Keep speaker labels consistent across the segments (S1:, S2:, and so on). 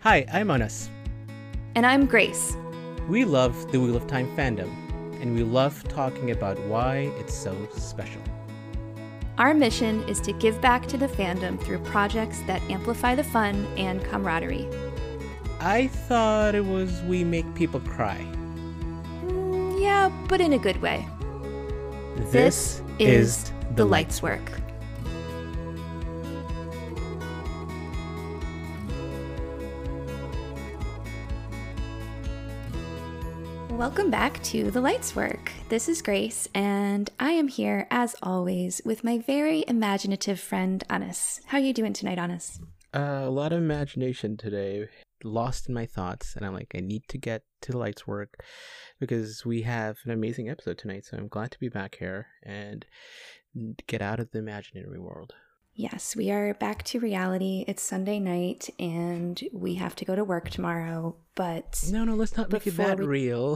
S1: Hi, I'm Anas.
S2: And I'm Grace.
S1: We love the Wheel of Time fandom, and we love talking about why it's so special.
S2: Our mission is to give back to the fandom through projects that amplify the fun and camaraderie.
S1: I thought it was we make people cry.
S2: Yeah, but in a good way. This is The Lights Work. Welcome back to The Lights Work. This is Grace, and I am here, as always, with my very imaginative friend, Anas. How are you doing tonight, Anas?
S1: A lot of imagination today, lost in my thoughts, and I'm like, I need to get to The Lights Work because we have an amazing episode tonight, so I'm glad to be back here and get out of the imaginary world.
S2: Yes, we are back to reality. It's Sunday night, and we have to go to work tomorrow, but...
S1: No, let's not make it that real.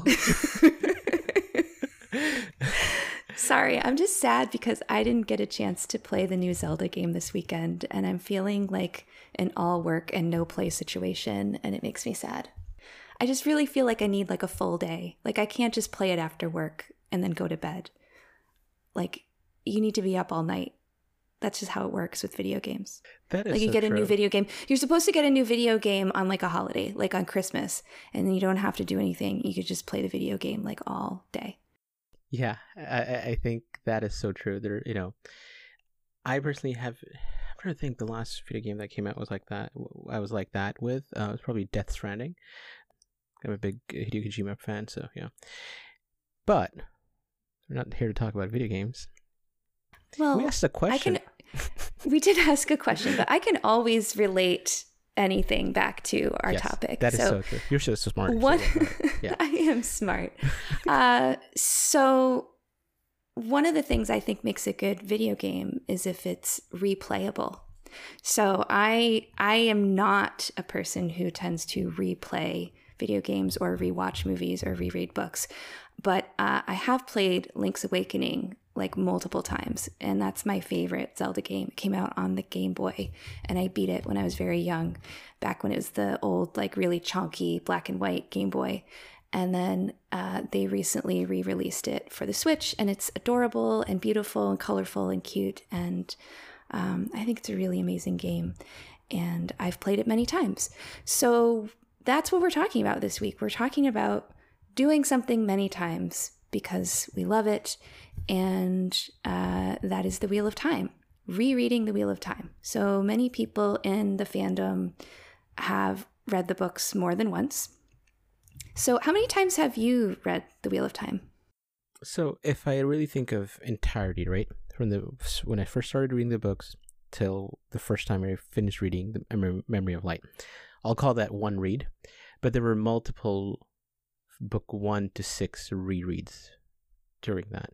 S2: Sorry, I'm just sad because I didn't get a chance to play the new Zelda game this weekend, and I'm feeling like an all work and no play situation, and it makes me sad. I just really feel like I need like a full day. Like I can't just play it after work and then go to bed. Like you need to be up all night. That's just how it works with video games.
S1: That is
S2: like you
S1: so
S2: get
S1: true.
S2: A new video game. You're supposed to get a new video game on like a holiday, like on Christmas, and then you don't have to do anything. You could just play the video game like all day.
S1: Yeah, I think that is so true. I personally have. I'm trying to think. The last video game that came out was like that. I was like that with. It was probably Death Stranding. I'm a big Hideo Kojima fan, so yeah. But we're not here to talk about video games.
S2: Well,
S1: we asked a question.
S2: We did ask a question, but I can always relate anything back to our topic.
S1: That is so true. You're so smart.
S2: Yeah. I am smart. So one of the things I think makes a good video game is if it's replayable. So I am not a person who tends to replay video games or rewatch movies or reread books, but I have played Link's Awakening like multiple times, and that's my favorite Zelda game. It came out on the Game Boy, and I beat it when I was very young, back when it was the old like really chunky black and white Game Boy. And then they recently re-released it for the Switch, and it's adorable and beautiful and colorful and cute, and I think it's a really amazing game, and I've played it many times. So that's what we're talking about this week. We're talking about doing something many times because we love it, and that is the Wheel of Time, rereading the Wheel of Time. So many people in the fandom have read the books more than once. So how many times have you read the Wheel of Time?
S1: So if I really think of entirety, right, from when I first started reading the books till the first time I finished reading the Memory of Light, I'll call that one read. But there were multiple book 1 to 6 rereads during that.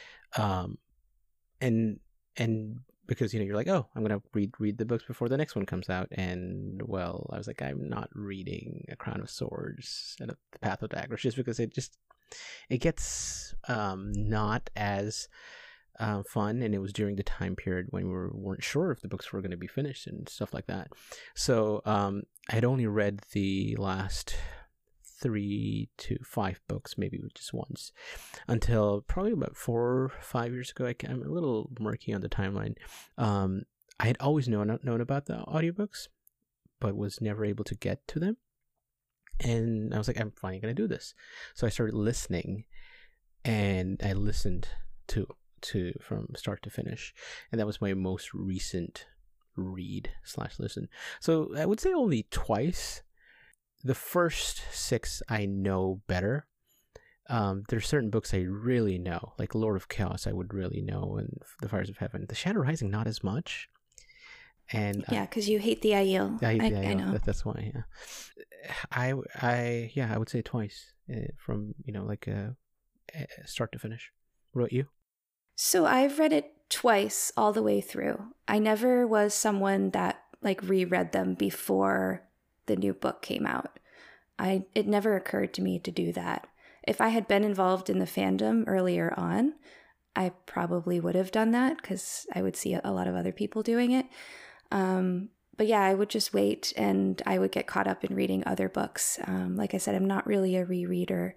S1: And because you're like, oh, I'm gonna read the books before the next one comes out, and well, I was like, I'm not reading A Crown of Swords and The Path of Daggers just because it gets not as fun, and it was during the time period when we weren't sure if the books were going to be finished and stuff like that. So I had only read the last 3 to 5 books, maybe just once, until probably about 4 or 5 years ago. I'm a little murky on the timeline. I had always known about the audiobooks, but was never able to get to them. And I was like, I'm finally going to do this. So I started listening, and I listened to from start to finish. And that was my most recent read/listen. So I would say only twice. The first 6 I know better. There's certain books I really know, like Lord of Chaos I would really know, and The Fires of Heaven. The Shadow Rising, not as much. And
S2: yeah, because you hate the Aiel.
S1: I hate the Aiel.
S2: I know.
S1: That's why, yeah. I would say twice from, start to finish. What about you?
S2: So I've read it twice all the way through. I never was someone that like reread them before the new book came out. It never occurred to me to do that. If I had been involved in the fandom earlier on, I probably would have done that because I would see a lot of other people doing it. But yeah, I would just wait and I would get caught up in reading other books. Like I said, I'm not really a rereader.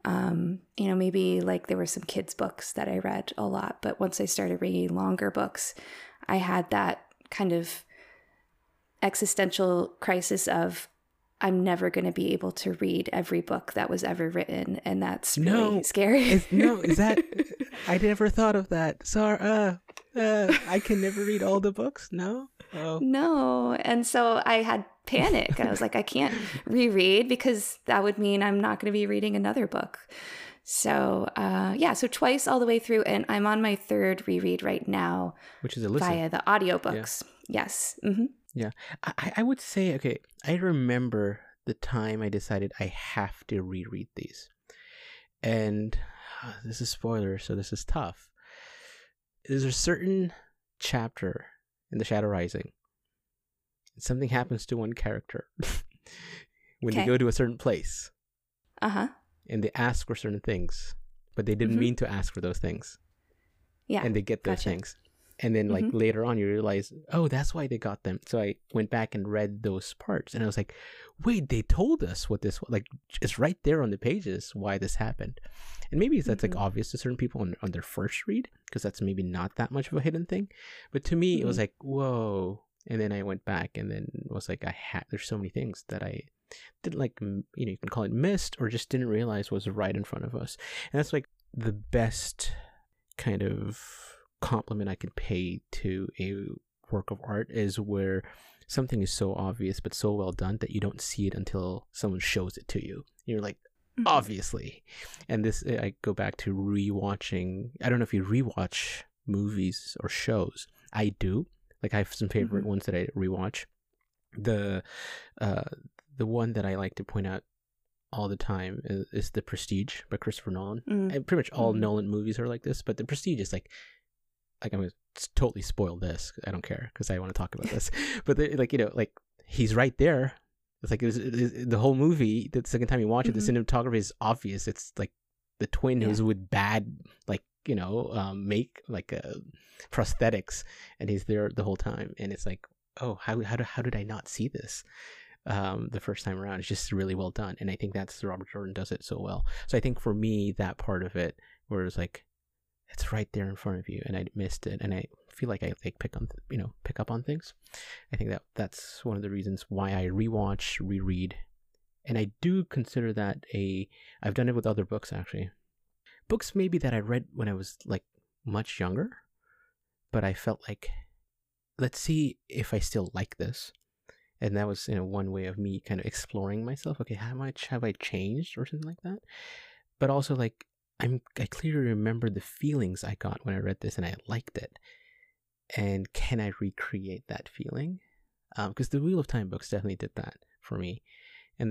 S2: Maybe like there were some kids' books that I read a lot, but once I started reading longer books, I had that kind of existential crisis of I'm never going to be able to read every book that was ever written, and that's really scary.
S1: Is that I never thought of that. Sorry, I can never read all the books. No. Oh.
S2: No. And so I had panic. I was like, I can't reread because that would mean I'm not going to be reading another book. So so twice all the way through, and I'm on my third reread right now,
S1: which is a listen
S2: via the audiobooks. Yeah. Yes. Mm-hmm.
S1: Yeah, I would say, okay, I remember the time I decided I have to reread these, and this is spoiler, so this is tough. There's a certain chapter in The Shadow Rising. Something happens to one character when they go to a certain place. And they ask for certain things, but they didn't mean to ask for those things.
S2: Yeah.
S1: And they get those things. And then like later on you realize, oh, that's why they got them. So I went back and read those parts and I was like, wait, they told us what this, like, it's right there on the pages why this happened. And maybe that's like obvious to certain people on their first read, because that's maybe not that much of a hidden thing. But to me, it was like, whoa. And then I went back and then was like, there's so many things that I didn't, like, you can call it missed or just didn't realize was right in front of us. And that's like the best kind of compliment I can pay to a work of art, is where something is so obvious but so well done that you don't see it until someone shows it to you. You're like, obviously. And this, I go back to rewatching. I don't know if you rewatch movies or shows. I do. Like, I have some favorite ones that I rewatch. The one that I like to point out all the time is The Prestige by Christopher Nolan. And pretty much all Nolan movies are like this, but The Prestige is like I'm going to totally spoil this. I don't care because I want to talk about this. But he's right there. It's like the whole movie. The second time you watch it, the cinematography is obvious. It's like the twin who's with bad, make prosthetics, and he's there the whole time. And it's like, oh, how did I not see this the first time around? It's just really well done, and I think that's Robert Jordan does it so well. So I think for me, that part of it, where it's like, it's right there in front of you, and I missed it, and I feel like I pick up on things. I think that's one of the reasons why I rewatch, reread, and I do consider that I've done it with other books actually. Books maybe that I read when I was like much younger, but I felt like, let's see if I still like this. And that was, one way of me kind of exploring myself. Okay, how much have I changed or something like that? But also like, I clearly remember the feelings I got when I read this and I liked it. And can I recreate that feeling? Because the Wheel of Time books definitely did that for me. And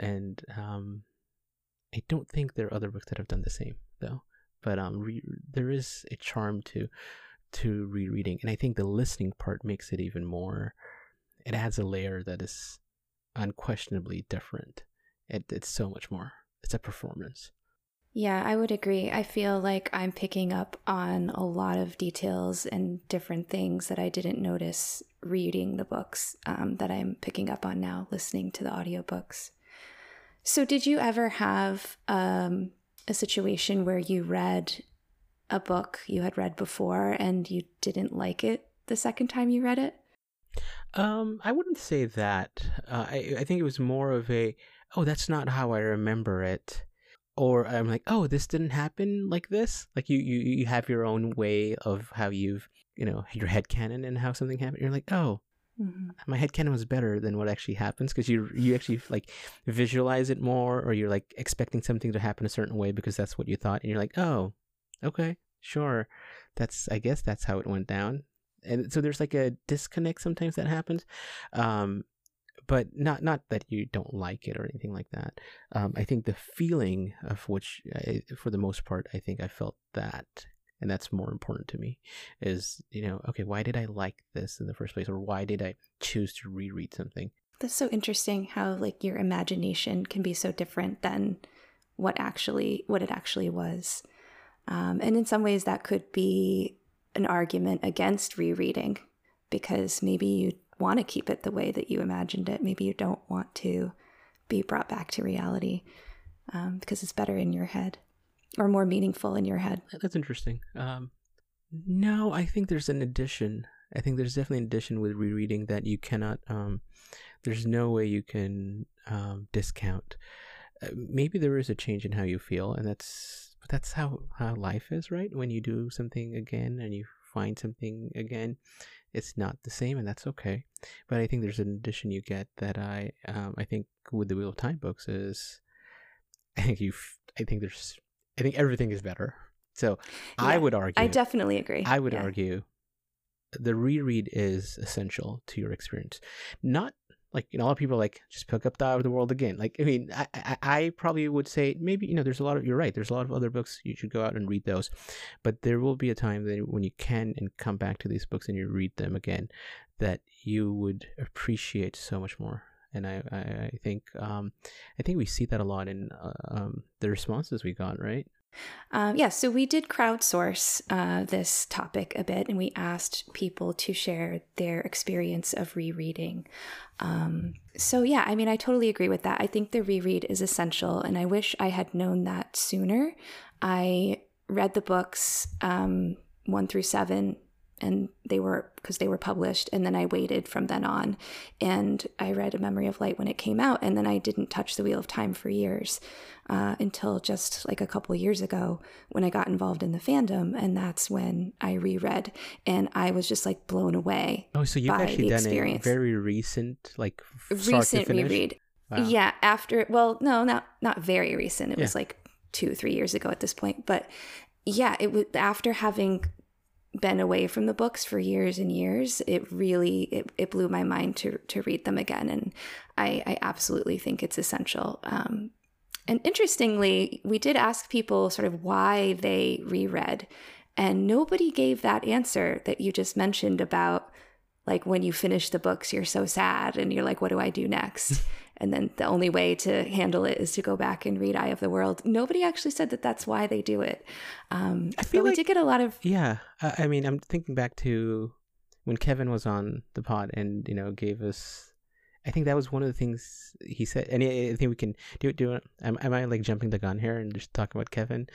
S1: I don't think there are other books that have done the same though. But there is a charm to rereading, and I think the listening part makes it even more. It adds a layer that is unquestionably different. It's so much more. It's a performance.
S2: Yeah, I would agree. I feel like I'm picking up on a lot of details and different things that I didn't notice reading the books that I'm picking up on now, listening to the audiobooks. So did you ever have a situation where you read a book you had read before and you didn't like it the second time you read it?
S1: I wouldn't say that. I think it was more of that's not how I remember it. Or I'm like, oh, this didn't happen like this. Like you have your own way of how you've, your headcanon and how something happened. You're like, oh, my headcanon was better than what actually happens, because you actually like visualize it more, or you're like expecting something to happen a certain way because that's what you thought. And you're like, oh, okay, sure. I guess that's how it went down. And so there's like a disconnect sometimes that happens. But not that you don't like it or anything like that. I think the feeling of which, for the most part, I think I felt that, and that's more important to me, is, okay, why did I like this in the first place? Or why did I choose to reread something?
S2: That's so interesting how like your imagination can be so different than what it actually was. And in some ways that could be an argument against rereading, because maybe you want to keep it the way that you imagined it. Maybe you don't want to be brought back to reality because it's better in your head or more meaningful in your head.
S1: That's interesting. No, I think there's an addition. I think there's definitely an addition with rereading that you cannot, there's no way you can discount. Maybe there is a change in how you feel, and that's how life is, right? When you do something again and you find something again, it's not the same, and that's okay. But I think there's an addition you get that I think with the Wheel of Time books is, I think everything is better. So yeah, I would argue.
S2: I definitely agree.
S1: I would argue the reread is essential to your experience. Not like, a lot of people are like, just pick up the Eye of the World again. Like, I mean, I probably would say maybe, there's a lot of, you're right, there's a lot of other books, you should go out and read those. But there will be a time that when you can and come back to these books and you read them again, that you would appreciate so much more. And I think we see that a lot in the responses we got, right?
S2: So we did crowdsource this topic a bit, and we asked people to share their experience of rereading. I totally agree with that. I think the reread is essential, and I wish I had known that sooner. I read the books 1 through 7, and they were published, and then I waited from then on, and I read A Memory of Light when it came out, and then I didn't touch the Wheel of Time for years until just like a couple years ago when I got involved in the fandom, and that's when I reread, and I was just like blown away.
S1: Oh, so you've actually done a very recent, like
S2: recent reread? Wow. Yeah, not very recent. It was like 2-3 years ago at this point, but yeah, it was after having been away from the books for years and years, it really it blew my mind to read them again, and I absolutely think it's essential. And interestingly, we did ask people sort of why they reread, and nobody gave that answer that you just mentioned about, like, when you finish the books, you're so sad and you're like, what do I do next? And then the only way to handle it is to go back and read Eye of the World. Nobody actually said that that's why they do it. I feel like we did get a lot of...
S1: Yeah. I mean, I'm thinking back to when Kevin was on the pod and, gave us... I think that was one of the things he said. And I think we can do it. Am I like jumping the gun here and just talking about Kevin?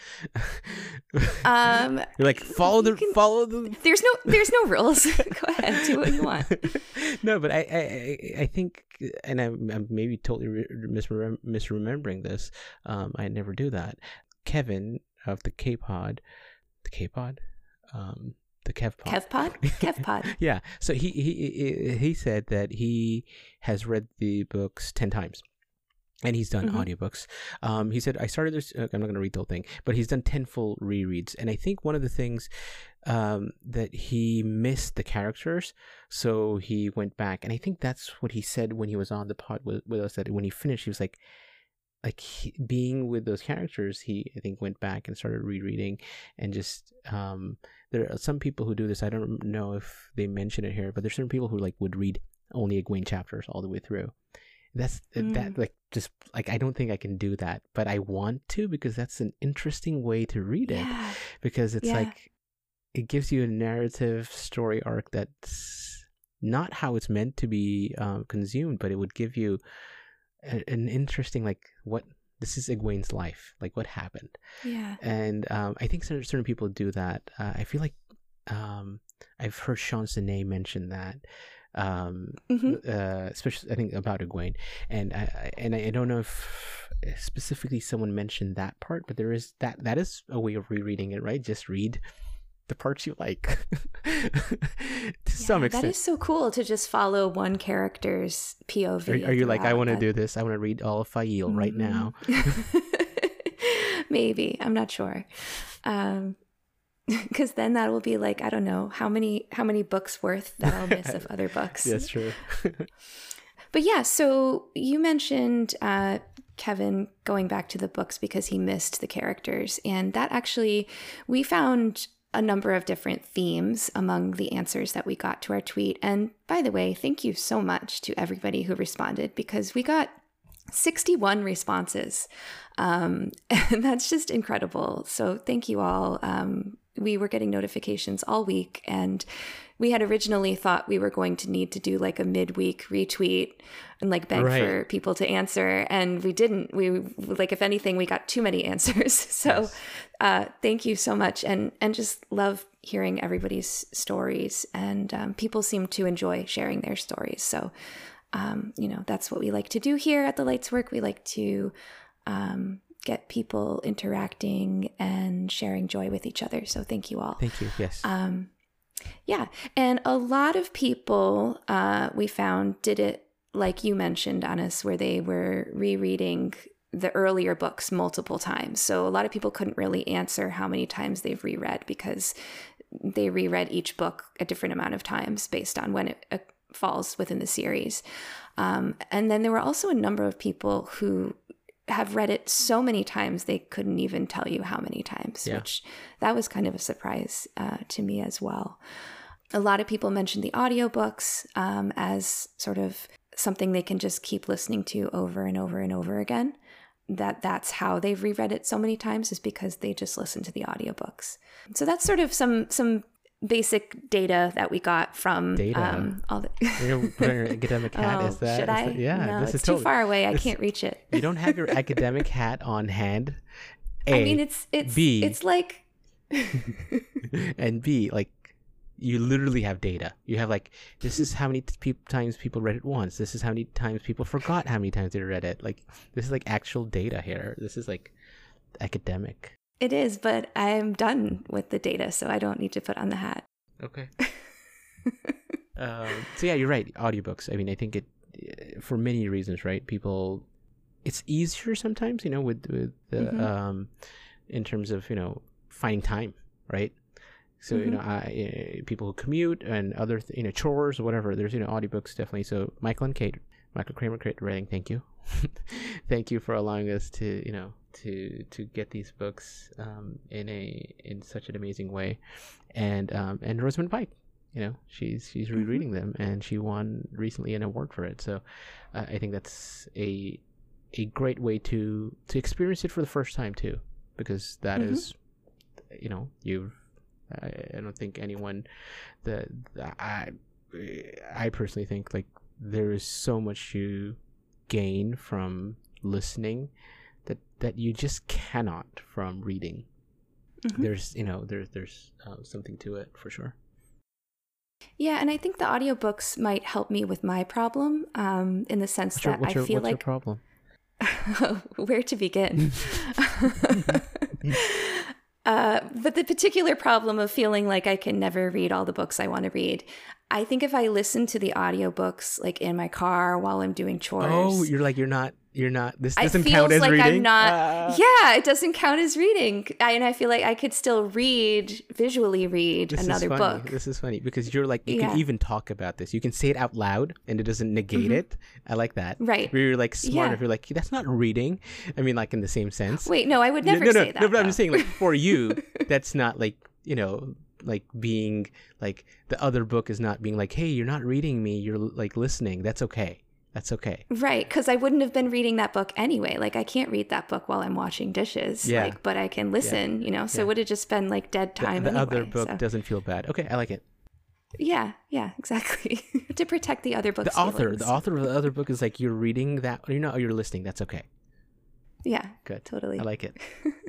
S2: You're
S1: like, follow the. There's
S2: no rules. Go ahead, do what you want.
S1: No, but I think, and I'm maybe totally misremembering this. I never do that. Kevin of the K-Pod, the K-Pod. The KevPod? Yeah. So he said that he has read the books 10 times. And he's done audiobooks. He said, I started this, I'm not going to read the whole thing, but he's done 10 full rereads. And I think one of the things that he missed the characters, so he went back. And I think that's what he said when he was on the pod with us, that when he finished, he was like being with those characters, he, I think, went back and started rereading and just... there are some people who do this. I don't know if they mention it here, but there's certain people who would read only Egwene chapters all the way through. That I don't think I can do that, but I want to, because that's an interesting way to read it, because it's like it gives you a narrative story arc that's not how it's meant to be consumed, but it would give you an interesting what. This is Egwene's life, what happened. Yeah. And I think certain people do that. I feel like I've heard Sean Sinet mention that, especially I think about Egwene. And I don't know if specifically someone mentioned that part, but there is that is a way of rereading it, right? Just read the parts you like to some extent.
S2: That is so cool to just follow one character's POV.
S1: Are you like, I want to do this, I want to read all of Fail right now?
S2: Maybe, I'm not sure, because then that will be like, I don't know how many books worth that I'll miss of other books.
S1: That's true.
S2: But yeah, so you mentioned Kevin going back to the books because he missed the characters, and that actually, we found a number of different themes among the answers that we got to our tweet. And by the way, thank you so much to everybody who responded, because we got 61 responses. And that's just incredible. So thank you all. We were getting notifications all week, and we had originally thought we were going to need to do like a midweek retweet and like beg for people to answer, and we didn't. We like, if anything, we got too many answers. So thank you so much, and just love hearing everybody's stories, and people seem to enjoy sharing their stories. So that's what we like to do here at the Lights Work. We like to get people interacting and sharing joy with each other. So thank you all.
S1: Thank you. Yes.
S2: Yeah. And a lot of people we found did it like you mentioned, Anas, where they were rereading the earlier books multiple times. So a lot of people couldn't really answer how many times they've reread, because they reread each book a different amount of times based on when it falls within the series. And then there were also a number of people who have read it so many times they couldn't even tell you how many times, which that was kind of a surprise to me as well. A lot of people mentioned the audiobooks as sort of something they can just keep listening to over and over and over again. That's how they've reread it so many times, is because they just listen to the audiobooks. So that's sort of some basic data that we got from all the
S1: put on your academic hat. Is that?
S2: Should I?
S1: Yeah,
S2: no,
S1: this
S2: it's
S1: is
S2: too far away. I can't reach it.
S1: You don't have your academic hat on hand.
S2: I mean, it's
S1: B,
S2: it's like
S1: and B, like, you literally have data. You have like, this is how many times people read it once. This is how many times people forgot how many times they read it. Like, this is like actual data here. This is like academic.
S2: It is, but I'm done with the data, so I don't need to put on the hat.
S1: Okay. So yeah, you're right. Audiobooks. I mean, I think it, for many reasons, right? People, it's easier sometimes, with the in terms of finding time, right? So people who commute and other chores or whatever. There's audiobooks definitely. So Michael Kramer Creative Writing, thank you. Thank you for allowing us to to get these books in such an amazing way, and Rosamund Pike, she's rereading them, and she won recently an award for it. So I think that's a great way to experience it for the first time too, because that is I don't think anyone that I personally think, like, there is so much you gain from listening that you just cannot from reading. There's there's something to it for sure.
S2: Yeah, and I think the audiobooks might help me with my problem, in the sense that I feel like,
S1: what's your problem?
S2: Where to begin? But the particular problem of feeling like I can never read all the books I want to read. I think if I listen to the audiobooks like in my car while I'm doing chores.
S1: Oh, you're not this doesn't count as
S2: like
S1: reading.
S2: I'm not. Yeah, it doesn't count as reading. And I feel like I could still visually read another book.
S1: This is funny because you're like, you can even talk about this. You can say it out loud and it doesn't negate it. I like that.
S2: Right.
S1: Where you're like smart if you're like, that's not reading. I mean, like in the same sense.
S2: Wait, no, I would never say that.
S1: No, but I'm just saying, like, for you, that's not like, like being like, the other book is not being like, hey, you're not reading me, you're like listening. That's okay. That's okay.
S2: Right, because I wouldn't have been reading that book anyway. Like, I can't read that book while I'm washing dishes.
S1: Yeah.
S2: Like, but I can listen, So it would have just been like dead time
S1: The
S2: anyway,
S1: other book doesn't feel bad. Okay, I like it.
S2: Yeah, exactly. To protect the other book's
S1: the author
S2: feelings.
S1: The author of the other book is like, you're reading that, you're listening. That's okay.
S2: Yeah,
S1: good.
S2: Totally.
S1: I like it.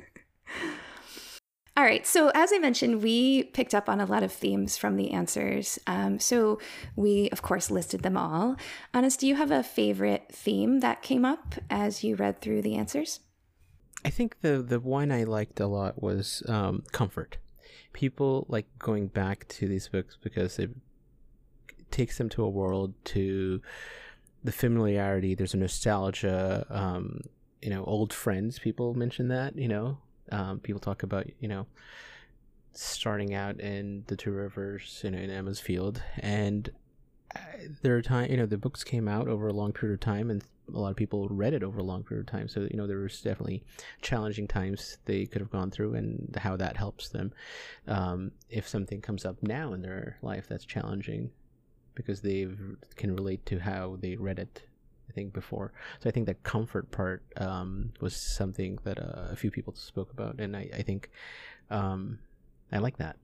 S2: All right. So as I mentioned, we picked up on a lot of themes from the answers. So we, of course, listed them all. Anas, do you have a favorite theme that came up as you read through the answers?
S1: I think the one I liked a lot was comfort. People like going back to these books because it takes them to a world, to the familiarity. There's a nostalgia. Old friends. People mention that. People talk about, starting out in the Two Rivers, in Emma's Field. And there are time, the books came out over a long period of time, and a lot of people read it over a long period of time. So, there was definitely challenging times they could have gone through, and how that helps them. If something comes up now in their life that's challenging, because they can relate to how they read it, I think, before. So I think that comfort part was something that a few people spoke about, and I think I like that.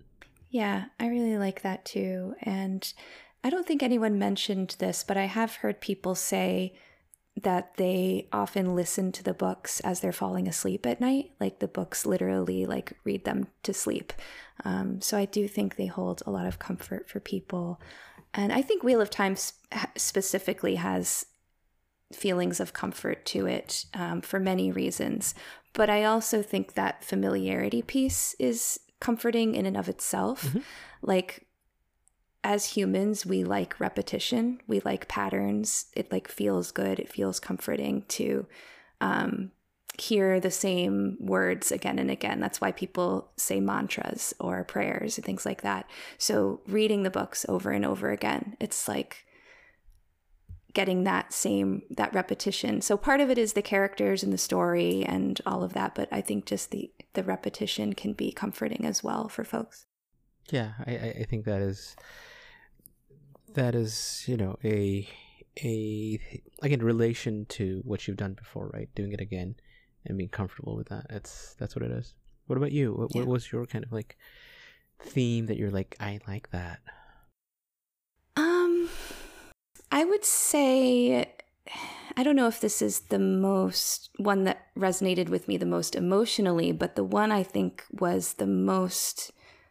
S2: Yeah, I really like that too. And I don't think anyone mentioned this, but I have heard people say that they often listen to the books as they're falling asleep at night. Like the books literally like read them to sleep. So I do think they hold a lot of comfort for people. And I think Wheel of Time specifically has feelings of comfort to it for many reasons. But I also think that familiarity piece is comforting in and of itself.
S1: Mm-hmm.
S2: Like, as humans, we like repetition. We like patterns. It like feels good. It feels comforting to hear the same words again and again. That's why people say mantras or prayers and things like that. So reading the books over and over again, it's like getting that repetition. So part of it is the characters and the story and all of that, but I think just the repetition can be comforting as well for folks.
S1: Yeah, I think that is a like in relation to what you've done before, right? Doing it again and being comfortable with that. That's what it is. What about you? What was your kind of like theme that you're like, I like that?
S2: I would say, I don't know if this is the most one that resonated with me the most emotionally, but the one I think was the most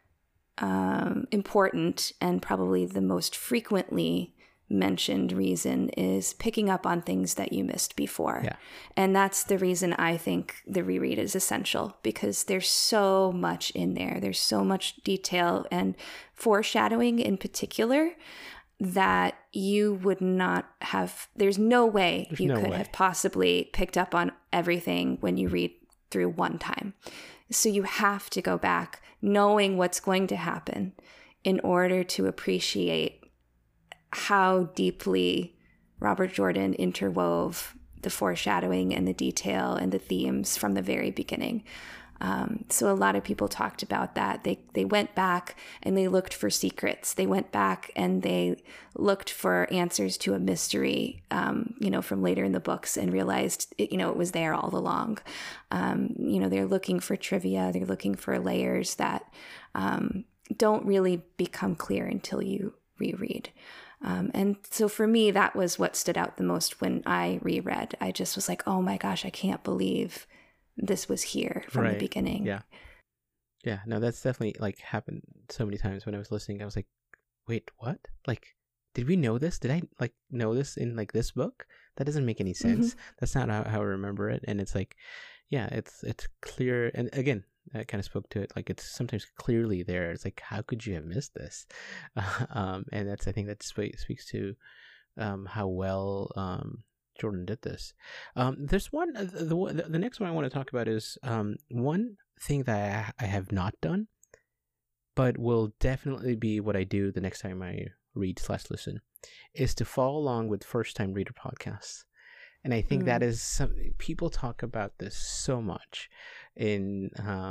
S2: important and probably the most frequently mentioned reason is picking up on things that you missed before.
S1: Yeah.
S2: And that's the reason I think the reread is essential, because there's so much in there. There's so much detail and foreshadowing in particular that you would not have, there's no way you could have possibly picked up on everything when you read through one time. So you have to go back knowing what's going to happen in order to appreciate how deeply Robert Jordan interwove the foreshadowing and the detail and the themes from the very beginning. So a lot of people talked about that. They went back and they looked for secrets. They went back and they looked for answers to a mystery, from later in the books, and realized, it was there all along. They're looking for trivia. They're looking for layers that don't really become clear until you reread. And so for me, that was what stood out the most when I reread. I just was like, oh my gosh, I can't believe this was here from the beginning.
S1: Yeah, no, that's definitely like happened so many times when I was listening. I was like, wait, what? Like, did we know this? Did I like know this in like this book? That doesn't make any sense. Mm-hmm. That's not how I remember it. And it's like, yeah, it's clear. And again, I kind of spoke to it, like it's sometimes clearly there. It's like, how could you have missed this? And I think that speaks to how well Jordan did this. There's one, the next one I want to talk about is one thing that I have not done, but will definitely be what I do the next time I read/listen, is to follow along with first-time reader podcasts. And I think that is something people talk about this so much in,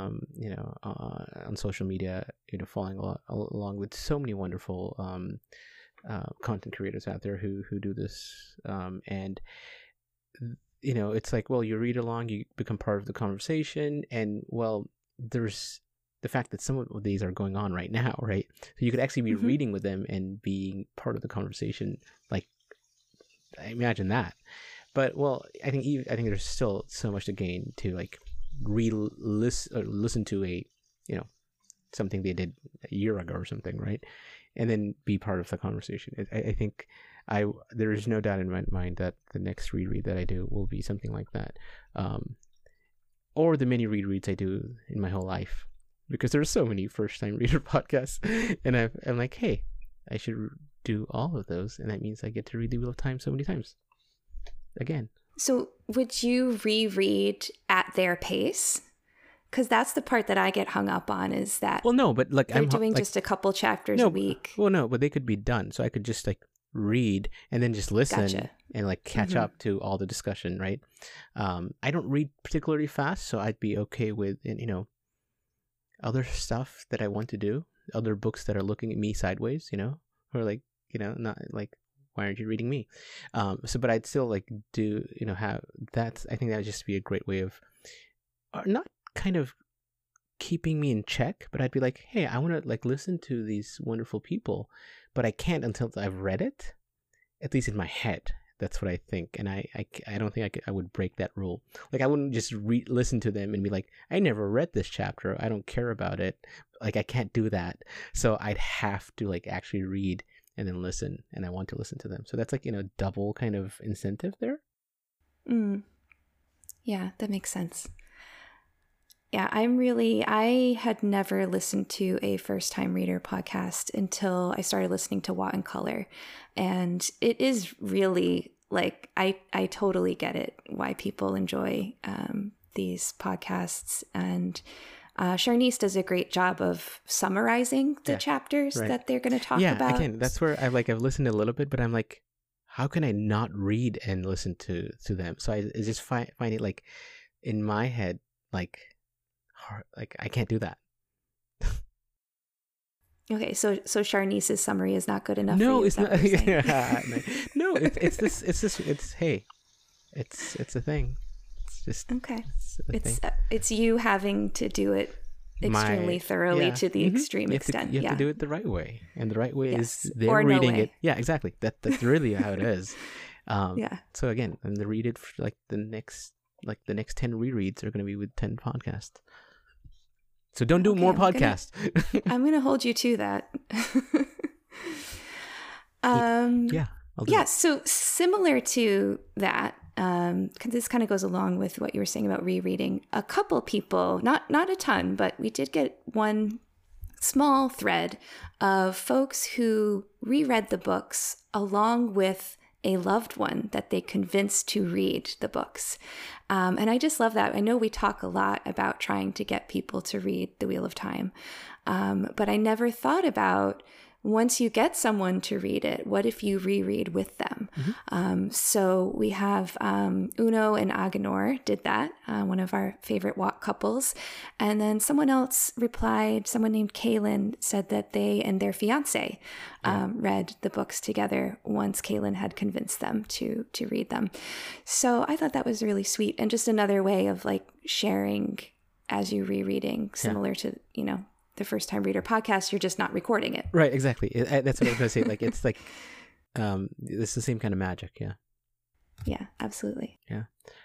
S1: on social media, following along with so many wonderful content creators out there who do this. And, it's like, well, you read along, you become part of the conversation. And, well, there's the fact that some of these are going on right now, right? So you could actually be reading with them and being part of the conversation. Like, imagine that. But, well, I think there's still so much to gain to like listen to a, something they did a year ago or something, right? And then be part of the conversation. I think there is no doubt in my mind that the next reread that I do will be something like that, or the many rereads I do in my whole life, because there's so many first-time reader podcasts, and I'm like, hey, I should do all of those, and that means I get to read the Wheel of Time so many times. Again. So
S2: would you reread at their pace? Because that's the part that I get hung up on, is that,
S1: well, no, but like
S2: I'm doing just a couple chapters a week.
S1: Well, no, but they could be done. So I could just like read and then just listen and like catch up to all the discussion, right? I don't read particularly fast, so I'd be okay with, other stuff that I want to do, other books that are looking at me sideways, or like, not like, why aren't you reading me? But I'd still like do, have that. I think that would just be a great way of not kind of keeping me in check, but I'd be like, hey, I want to like listen to these wonderful people, but I can't until I've read it, at least in my head. That's what I think, and I don't think I would break that rule. Like I wouldn't just listen to them and be like, I never read this chapter, I don't care about it. Like I can't do that. So I'd have to like actually read and then listen, and I want to listen to them. So that's like, double kind of incentive there.
S2: Yeah, that makes sense. Yeah, I had never listened to a first time reader podcast until I started listening to Watt and Color. And it is really like, I totally get it why people enjoy these podcasts. And Charnice does a great job of summarizing the chapters that they're going to talk about.
S1: Yeah, again, that's where I've listened a little bit, but I'm like, how can I not read and listen to them? So I just find it like in my head, like I can't do that.
S2: Okay, so Charnice's summary is not good enough.
S1: No,
S2: for you,
S1: it's not. No, it's hey, it's a thing. It's just
S2: okay.
S1: It's
S2: it's you having to do it extremely thoroughly to the extreme extent.
S1: You have to do it the right way, and the right way is
S2: or
S1: reading
S2: no way.
S1: it. Yeah, exactly. That's really how it is.
S2: Yeah.
S1: So again, and the read it for like the next 10 rereads are going to be with 10 podcasts. So don't do more podcasts.
S2: I'm gonna hold you to that.
S1: Yeah.
S2: So similar to that, because this kind of goes along with what you were saying about rereading. A couple people, not a ton, but we did get one small thread of folks who reread the books along with a loved one that they convinced to read the books. And I just love that. I know we talk a lot about trying to get people to read The Wheel of Time, but I never thought about, once you get someone to read it, what if you reread with them? So we have Uno and Agenor did that, one of our favorite Watt couples. And then someone else replied, someone named Kaylin said that they and their fiance read the books together once Kaylin had convinced them to read them. So I thought that was really sweet, and just another way of like sharing as you rereading, similar to, the first time reader podcast. You're just not recording it.
S1: Right, exactly. That's what I was going to say. Like, it's like, it's the same kind of magic. Yeah.
S2: Yeah, absolutely.
S1: Yeah.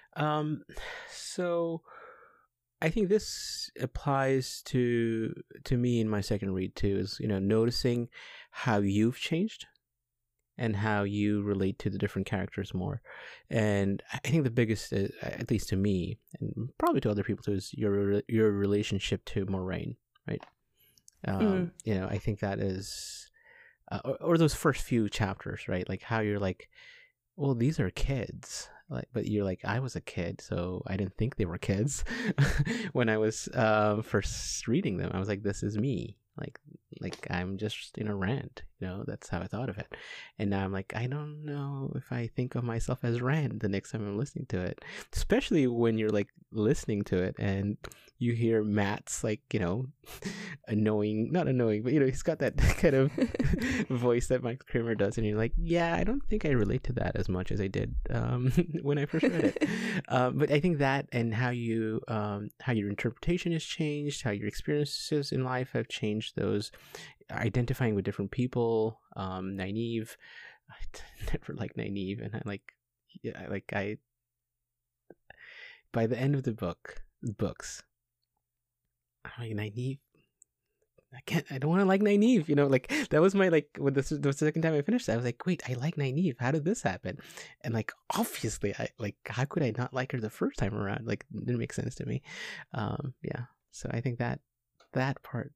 S1: So I think this applies to me in my second read too, is, noticing how you've changed and how you relate to the different characters more. And I think the biggest, at least to me, and probably to other people too, is your relationship to Moiraine, right? I think that is, or those first few chapters, right? Like how you're like, well, these are kids, but you're like, I was a kid, so I didn't think they were kids when I was first reading them. I was like, this is me. Like I'm just in a rant, that's how I thought of it. And now I'm like, I don't know if I think of myself as Rand the next time I'm listening to it, especially when you're like listening to it and you hear Matt's like, not annoying, but he's got that kind of voice that Mike Kramer does, and you're like, yeah, I don't think I relate to that as much as I did when I first read it. But I think that, and how your interpretation has changed, how your experiences in life have changed, those identifying with different people, Nynaeve. I never liked Nynaeve, and I by the end of the books, I'm like, Nynaeve, I don't want to like Nynaeve, like that was my, like, when the second time I finished it, I was like, wait, I like Nynaeve, how did this happen? And like, obviously, how could I not like her the first time around? Like, it didn't make sense to me. So I think that part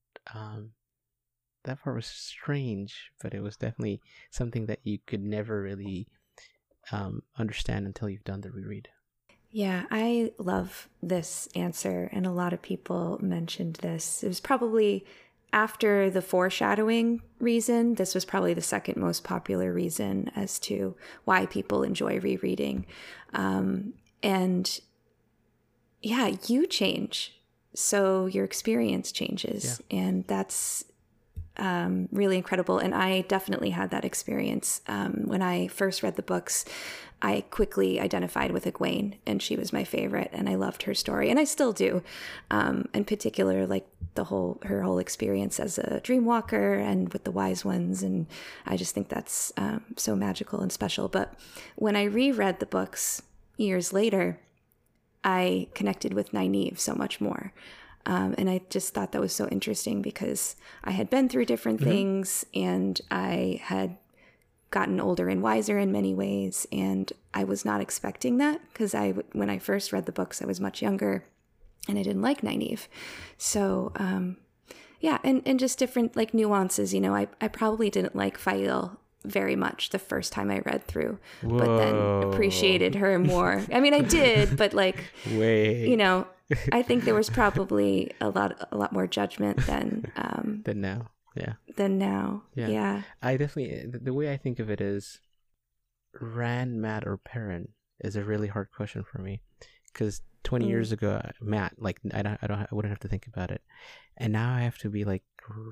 S1: was strange, but it was definitely something that you could never really understand until you've done the reread.
S2: Yeah, I love this answer, and a lot of people mentioned this. It was probably, after the foreshadowing reason, this was probably the second most popular reason as to why people enjoy rereading. And yeah, you change, so your experience changes. Yeah. And that's really incredible. And I definitely had that experience. When I first read the books, I quickly identified with Egwene, and she was my favorite, and I loved her story, and I still do. In particular, like her whole experience as a dreamwalker and with the wise ones, and I just think that's so magical and special. But when I reread the books years later, I connected with Nynaeve so much more. And I just thought that was so interesting because I had been through different things, and I had gotten older and wiser in many ways. And I was not expecting that because when I first read the books, I was much younger and I didn't like Nynaeve. So, yeah. And just different like nuances, you know, I probably didn't like Fael very much the first time I read through, but then appreciated her more. I mean, I did, but like, you know, I think there was probably a lot more judgment than
S1: now. Yeah.
S2: Than now. Yeah.
S1: I definitely, the way I think of it is Rand, Matt, or Perrin is a really hard question for me because 20 years ago, Matt, like I wouldn't have to think about it, and now I have to be like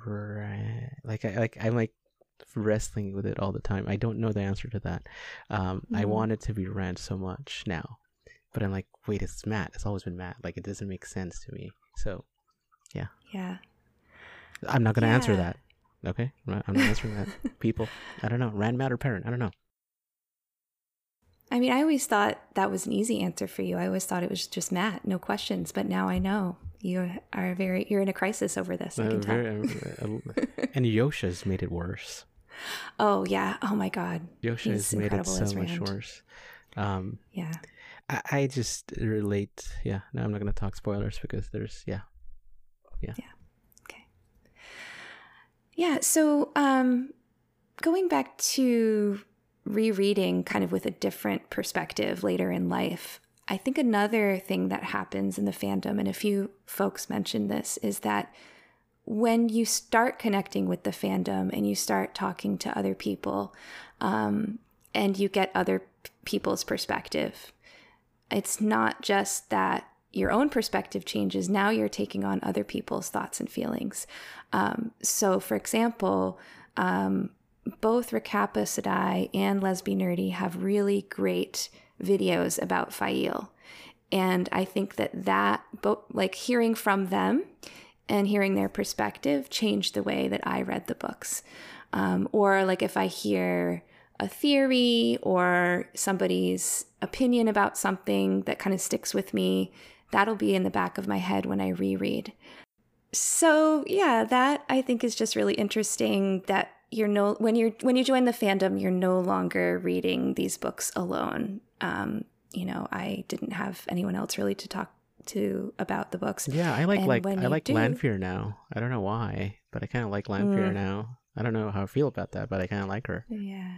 S1: I'm like wrestling with it all the time. I don't know the answer to that. I want it to be Rand so much now, but I'm like, wait, it's Matt. It's always been Matt. Like it doesn't make sense to me. So, yeah. I'm not gonna answer that. Okay, I'm not answering that. People, I don't know. Rand, Matt, or Perrin? I don't know.
S2: I mean, I always thought that was an easy answer for you. I always thought it was just Matt, no questions. But now I know you're in a crisis over this. I can tell.
S1: And Yosha's made it worse.
S2: Oh yeah. Oh my God.
S1: Yosha has made it so much worse.
S2: Yeah.
S1: I just relate. Yeah. No, I'm not going to talk spoilers because there's yeah.
S2: Okay. Yeah. So going back to rereading kind of with a different perspective later in life, I think another thing that happens in the fandom, and a few folks mentioned this, is that when you start connecting with the fandom and you start talking to other people and you get other people's perspective, it's not just that your own perspective changes. Now you're taking on other people's thoughts and feelings. So, for example, both Rakappa Sadai and Lesbi Nerdy have really great videos about Fael. And I think that both, like hearing from them and hearing their perspective changed the way that I read the books. Or like if I hear a theory or somebody's opinion about something that kind of sticks with me, that'll be in the back of my head when I reread. So yeah, that I think is just really interesting that when you join the fandom, you're no longer reading these books alone. You know, I didn't have anyone else really to talk to about the books.
S1: Yeah, I like Lanfear now. I don't know why, but I kind of like Lanfear now. I don't know how I feel about that, but I kind of like her.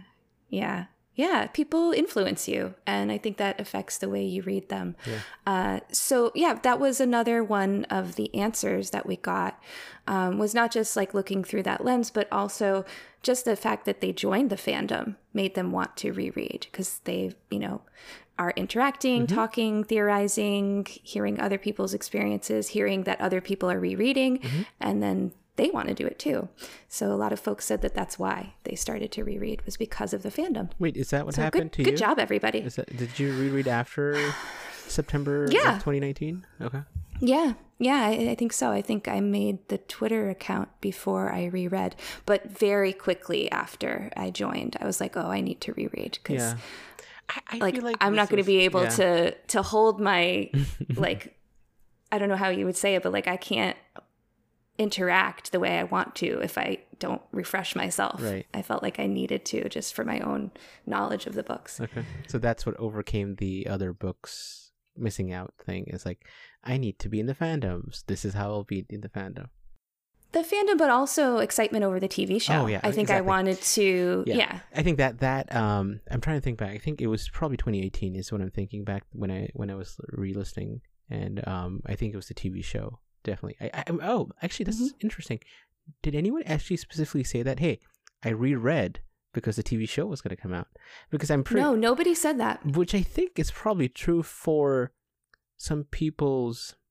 S2: Yeah. People influence you, and I think that affects the way you read them. So that was another one of the answers that we got, was not just like looking through that lens, but also just the fact that they joined the fandom made them want to reread because they, you know, are interacting, talking, theorizing, hearing other people's experiences, hearing that other people are rereading, and then they want to do it too. So a lot of folks said that that's why they started to reread, was because of the fandom.
S1: Wait, is that what happened to you?
S2: Good job, everybody.
S1: Did you reread after September of 2019? Okay.
S2: Yeah, I think so. I think I made the Twitter account before I reread, but very quickly after I joined, I was like, oh, I need to reread because I feel like I'm not going to be able to hold my, like, I don't know how you would say it, but like I can't interact the way I want to if I don't refresh myself.
S1: Right.
S2: I felt like I needed to, just for my own knowledge of the books.
S1: Okay. So that's what overcame the other books missing out thing. Is like, I need to be in the fandoms. This is how I'll be in the fandom.
S2: The fandom, but also excitement over the TV show.
S1: Oh, yeah.
S2: I think exactly. I wanted to,
S1: I think that I'm trying to think back. I think it was probably 2018 is what I'm thinking back when I was re-listening. And I think it was the TV show. Definitely. Actually, this is interesting. Did anyone actually specifically say that, hey, I reread because the TV show was going to come out? Because
S2: No, nobody said that.
S1: Which I think is probably true for some people's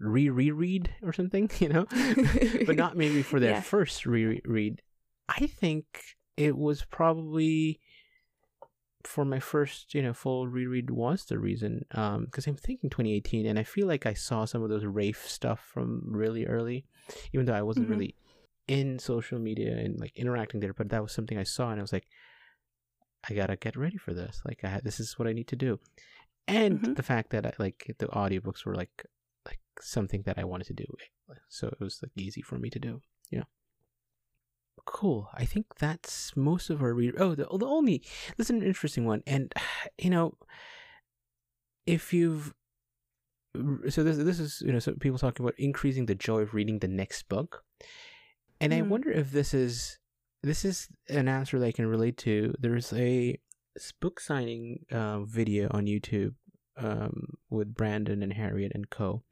S1: reread or something, but not maybe for their
S2: Yeah.
S1: first reread. I think it was probably for my first, full reread was the reason. Because I'm thinking 2018, and I feel like I saw some of those Rafe stuff from really early, even though I wasn't
S2: Mhm.
S1: really in social media and like interacting there, but that was something I saw, and I was like, I gotta get ready for this. Like, this is what I need to do. And
S2: Mhm.
S1: the fact that the audiobooks were like something that I wanted to do, so it was like easy for me to do. Cool. I think that's most of our the only, this is an interesting one, and if you've so this is so people talking about increasing the joy of reading the next book, and I
S2: Mhm.
S1: wonder if this is an answer that I can relate to. There's a book signing video on YouTube with Brandon and Harriet and co.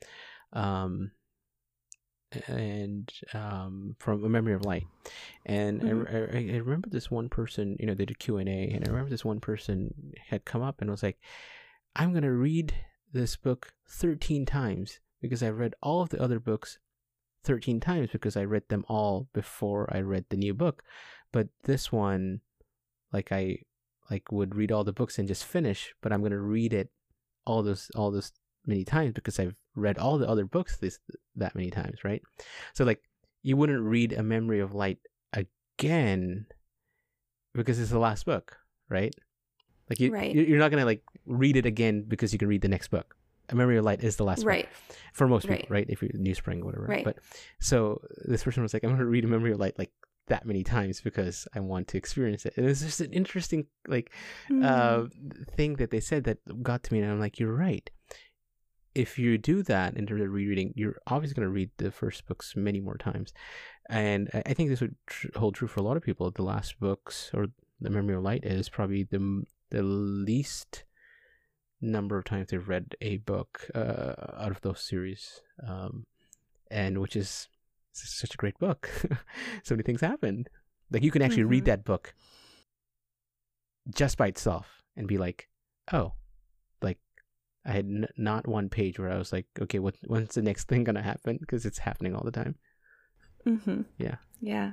S1: And from A Memory of Light, and I remember this one person, they did Q&A, and I remember this one person had come up and was like, I'm gonna read this book 13 times because I read all of the other books 13 times because I read them all before I read the new book, but this one, like, I would read all the books and just finish, but I'm gonna read it all this many times because I've read all the other books that many times, right? So like, you wouldn't read A Memory of Light again because it's the last book, right? Like,
S2: Right.
S1: you're not gonna like read it again because you can read the next book. A Memory of Light is the last
S2: Right.
S1: book for most people,
S2: Right.
S1: right? If you're New Spring or whatever.
S2: Right.
S1: But so this person was like, I'm gonna read A Memory of Light like that many times because I want to experience it. And it's just an interesting thing that they said that got to me, and I'm like, you're right. If you do that in terms of rereading, you're obviously going to read the first books many more times. And I think this would hold true for a lot of people. The last books, or The Memory of Light, is probably the least number of times they've read a book out of those series, and which is such a great book. So many things happen. Like, you can actually read that book just by itself and be like, oh, like, I had not one page where I was like, okay, when's the next thing gonna happen? Because it's happening all the time.
S2: Mm-hmm. Yeah.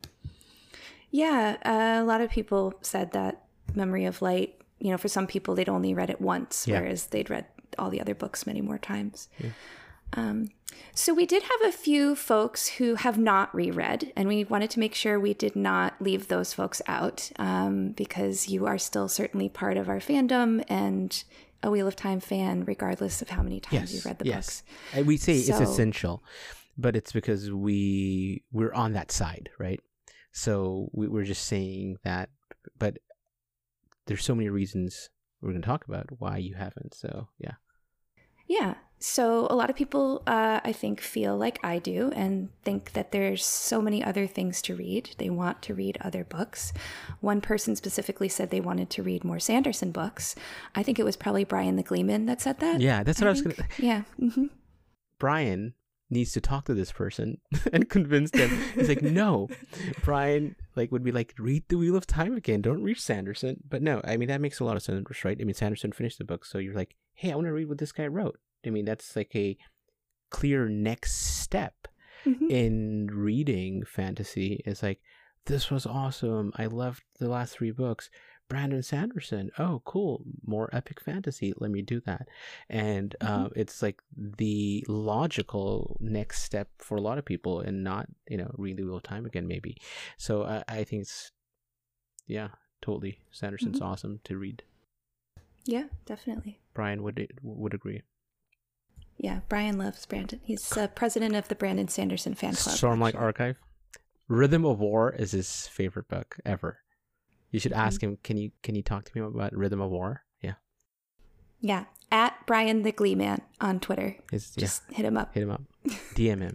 S2: A lot of people said that Memory of Light, for some people, they'd only read it once, whereas they'd read all the other books many more times. So we did have a few folks who have not reread, and we wanted to make sure we did not leave those folks out, because you are still certainly part of our fandom and a Wheel of Time fan, regardless of how many times you've read the books.
S1: And we say it's essential, but it's because we're on that side, right? So we're just saying that, but there's so many reasons we're going to talk about why you haven't. So yeah.
S2: So a lot of people, I think, feel like I do and think that there's so many other things to read. They want to read other books. One person specifically said they wanted to read more Sanderson books. I think it was probably Brian the Gleeman that said that.
S1: Yeah, that's what I was going to...
S2: Yeah. Mm-hmm.
S1: Brian needs to talk to this person and convince them. He's like, no. Brian would be like, read The Wheel of Time again. Don't read Sanderson. But no, I mean, that makes a lot of sense, right? I mean, Sanderson finished the book, so you're like, hey, I want to read what this guy wrote. I mean, that's like a clear next step in reading fantasy. It's like, this was awesome. I loved the last 3 books. Brandon Sanderson. Oh, cool. More epic fantasy. Let me do that. And it's like the logical next step for a lot of people, and not, read The Wheel of Time again, maybe. So I think it's, totally. Sanderson's awesome to read.
S2: Yeah, definitely.
S1: Brian would agree.
S2: Yeah, Brian loves Brandon. He's president of the Brandon Sanderson fan club.
S1: Stormlight Archive. Rhythm of War is his favorite book ever. You should ask him. Can you talk to me about Rhythm of War? Yeah.
S2: Yeah, at Brian the Gleeman on Twitter. Just hit him up.
S1: Hit him up. DM him.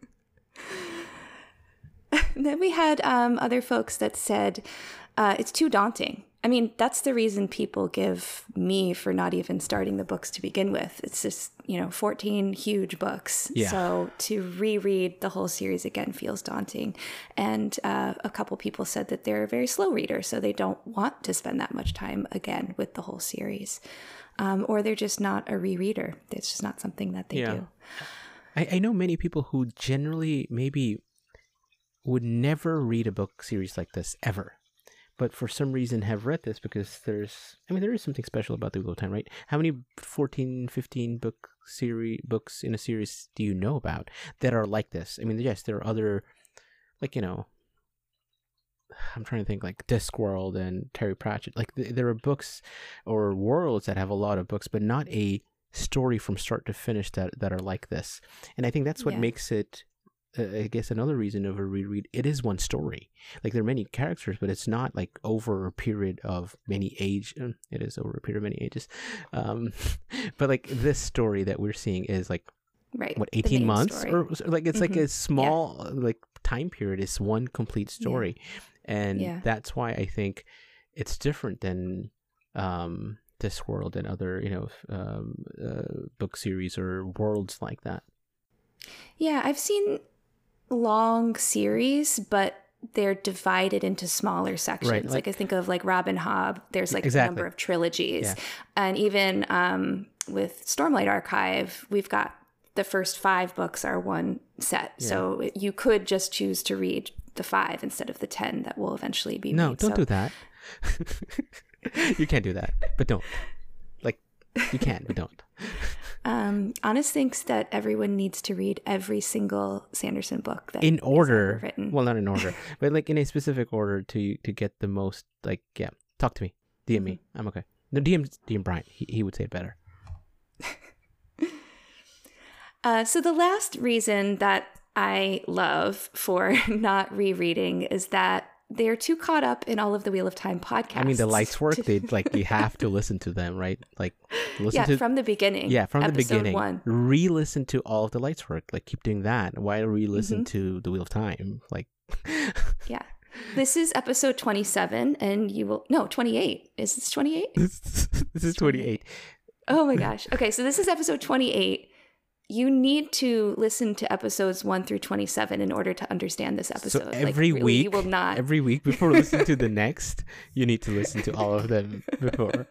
S2: Then we had other folks that said it's too daunting. I mean, that's the reason people give me for not even starting the books to begin with. It's just, 14 huge books.
S1: Yeah.
S2: So to reread the whole series again feels daunting. And a couple people said that they're a very slow reader, so they don't want to spend that much time again with the whole series. Or they're just not a rereader. It's just not something that they do.
S1: I know many people who generally maybe would never read a book series like this ever, but for some reason have read this because there is something special about the Wheel of Time, right? How many 14, 15 books in a series do you know about that are like this? I mean, yes, there are other, like, I'm trying to think, like Discworld and Terry Pratchett. Like there are books or worlds that have a lot of books, but not a story from start to finish that are like this. And I think that's what makes it, I guess, another reason of a reread. It is one story. Like there are many characters, but it's not like over a period of many age. It is over a period of many ages. But like this story that we're seeing is like,
S2: right,
S1: what, 18 months
S2: story.
S1: or like it's like a small like time period. It's one complete story. And that's why I think it's different than Discworld and other, book series or worlds like that.
S2: Yeah, I've seen long series, but they're divided into smaller sections.
S1: Right,
S2: like I think of like Robin Hobb, there's like a number of trilogies.
S1: Yeah.
S2: And even with Stormlight Archive, we've got the first 5 books are one set. Yeah. So you could just choose to read the 5 instead of the 10 that will eventually be made.
S1: No, don't do that. You can't do that, but don't. Like, you can, but don't.
S2: Honest thinks that everyone needs to read every single Sanderson book that
S1: in order
S2: is written.
S1: Well, not in order, but like in a specific order to get the most. Like, yeah, talk to me, DM me. I'm okay. No, DM Brian. He would say it better.
S2: So the last reason that I love for not rereading is that they're too caught up in all of the Wheel of Time podcasts.
S1: I mean, the lights work. They like you have to listen to them, right? Like listen to
S2: from the beginning.
S1: Yeah, from the beginning.
S2: 1.
S1: Re-listen to all of the lights work. Like keep doing that. Why re-listen to the Wheel of Time? Like
S2: yeah. This is episode 27, and you will 28. Is this 28?
S1: This is 28.
S2: Oh my gosh. Okay, so this is episode 28. You need to listen to episodes 1 through 27 in order to understand this episode.
S1: So every week,
S2: you will not.
S1: Every week before listening to the next, you need to listen to all of them before.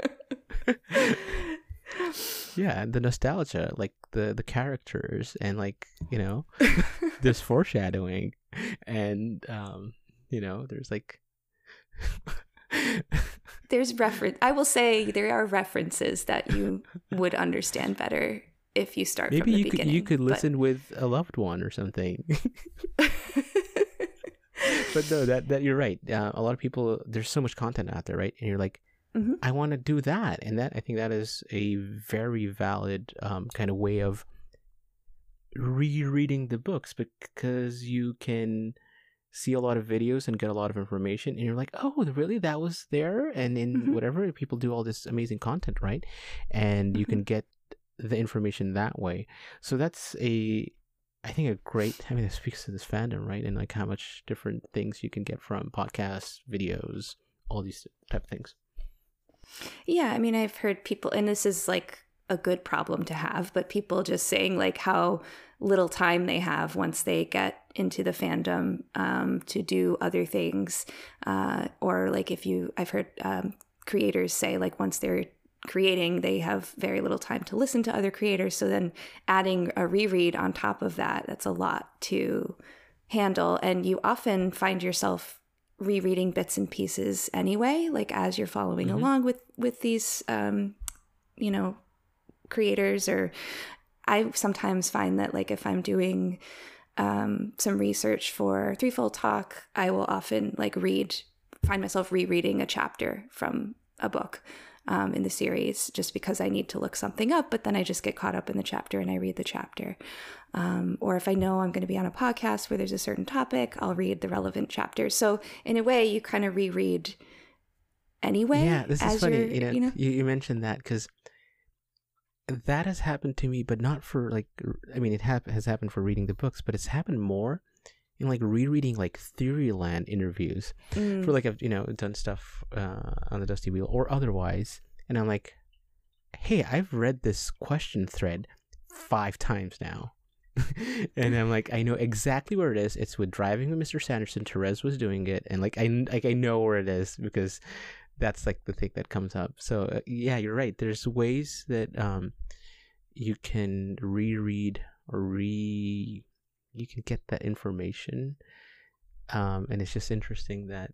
S1: Yeah, the nostalgia, like the characters, and like there's foreshadowing, and there's like.
S2: There's reference. I will say there are references that you would understand better if you start from the beginning.
S1: Maybe you could listen with a loved one or something. But no, that you're right. A lot of people, there's so much content out there, right? And you're like, I want to do that, and I think that is a very valid kind of way of rereading the books, because you can see a lot of videos and get a lot of information, and you're like, oh, really, that was there? And in whatever, people do all this amazing content, right? And you can get the information that way. So that's I think a great, it speaks to this fandom, right? And like how much different things you can get from podcasts, videos, all these type of things.
S2: Yeah, I've heard people, and this is like a good problem to have, but people just saying like how little time they have once they get into the fandom to do other things, or like I've heard creators say like once they're creating, they have very little time to listen to other creators. So then adding a reread on top of that's a lot to handle. And you often find yourself rereading bits and pieces anyway, like as you're following along with these, creators. Or I sometimes find that like if I'm doing some research for Threefold Talk, I will often like find myself rereading a chapter from a book in the series, just because I need to look something up, but then I just get caught up in the chapter and I read the chapter. Or if I know I'm going to be on a podcast where there's a certain topic, I'll read the relevant chapter. So in a way, you kind of reread anyway.
S1: Yeah, this is funny. You mentioned that because that has happened to me, but not for like, it has happened for reading the books, but it's happened more in like rereading like Theoryland interviews for like I've done stuff on the Dusty Wheel or otherwise, and I'm like, hey, I've read this question thread 5 times now. And I'm like, I know exactly where it is. It's with Driving with Mr. Sanderson. Therese was doing it, and like I know where it is because that's like the thing that comes up. So yeah, you're right. There's ways that you can reread or you can get that information. And it's just interesting that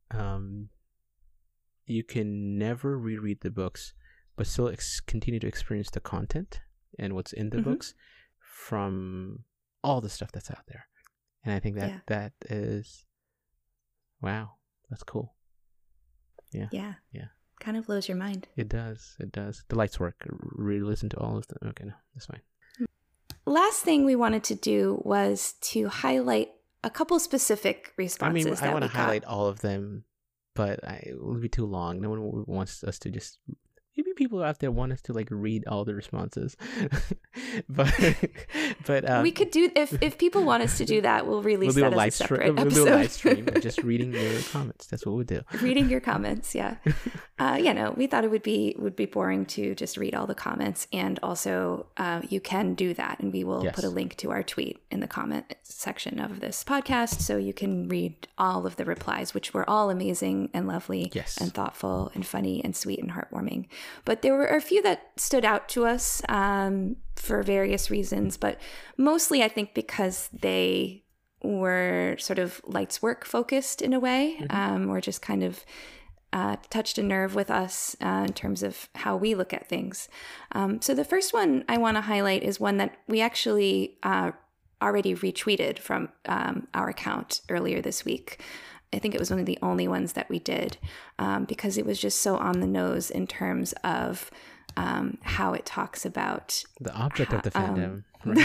S1: you can never reread the books, but still continue to experience the content and what's in the books from all the stuff that's out there. And I think that is, wow, that's cool. Yeah.
S2: Kind of blows your mind.
S1: It does. The lights work. Re-listen to all of them. Okay, no, that's fine.
S2: Last thing we wanted to do was to highlight a couple specific responses.
S1: I want to highlight all of them, but it will be too long. No one wants us to just. Maybe people out there want us to like read all the responses, but
S2: we could do if people want us to do that, we'll release that as a separate episode.
S1: We'll do a live stream of just reading your comments. That's what we'll do.
S2: Reading your comments, yeah. We thought it would be boring to just read all the comments, and also you can do that, and we will put a link to our tweet in the comment section of this podcast, so you can read all of the replies, which were all amazing and lovely, and thoughtful and funny and sweet and heartwarming. But there were a few that stood out to us for various reasons, but mostly I think because they were sort of lights work focused in a way, or just kind of touched a nerve with us in terms of how we look at things. So the first one I want to highlight is one that we actually already retweeted from our account earlier this week. I think it was one of the only ones that we did because it was just so on the nose in terms of how it talks about
S1: the object of the fandom.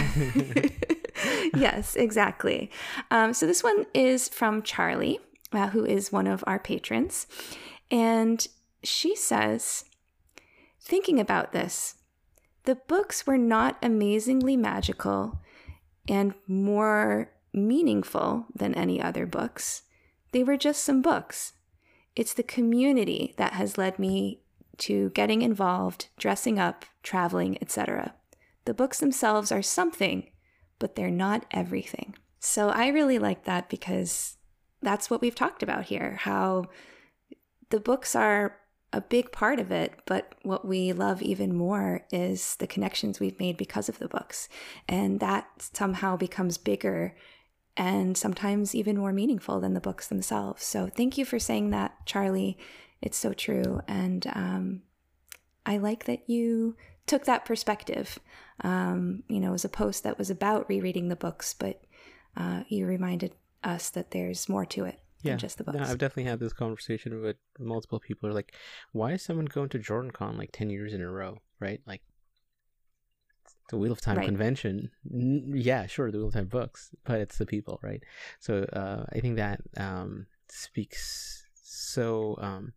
S2: Yes, exactly. So this one is from Charlie, who is one of our patrons. And she says, thinking about this, the books were not amazingly magical and more meaningful than any other books. They were just some books. It's the community that has led me to getting involved, dressing up, traveling, etc. The books themselves are something, but they're not everything. So I really like that because that's what we've talked about here, how the books are a big part of it, but what we love even more is the connections we've made because of the books. And that somehow becomes bigger and sometimes even more meaningful than the books themselves. So thank you for saying that, Charlie. It's so true. And I like that you took that perspective. It was a post that was about rereading the books, but you reminded us that there's more to it than just the books.
S1: Yeah, I've definitely had this conversation with multiple people. Are like, why is someone going to JordanCon like 10 years in a row, right? Like, the Wheel of Time convention, yeah, sure, the Wheel of Time books, but it's the people, right? So I think that speaks so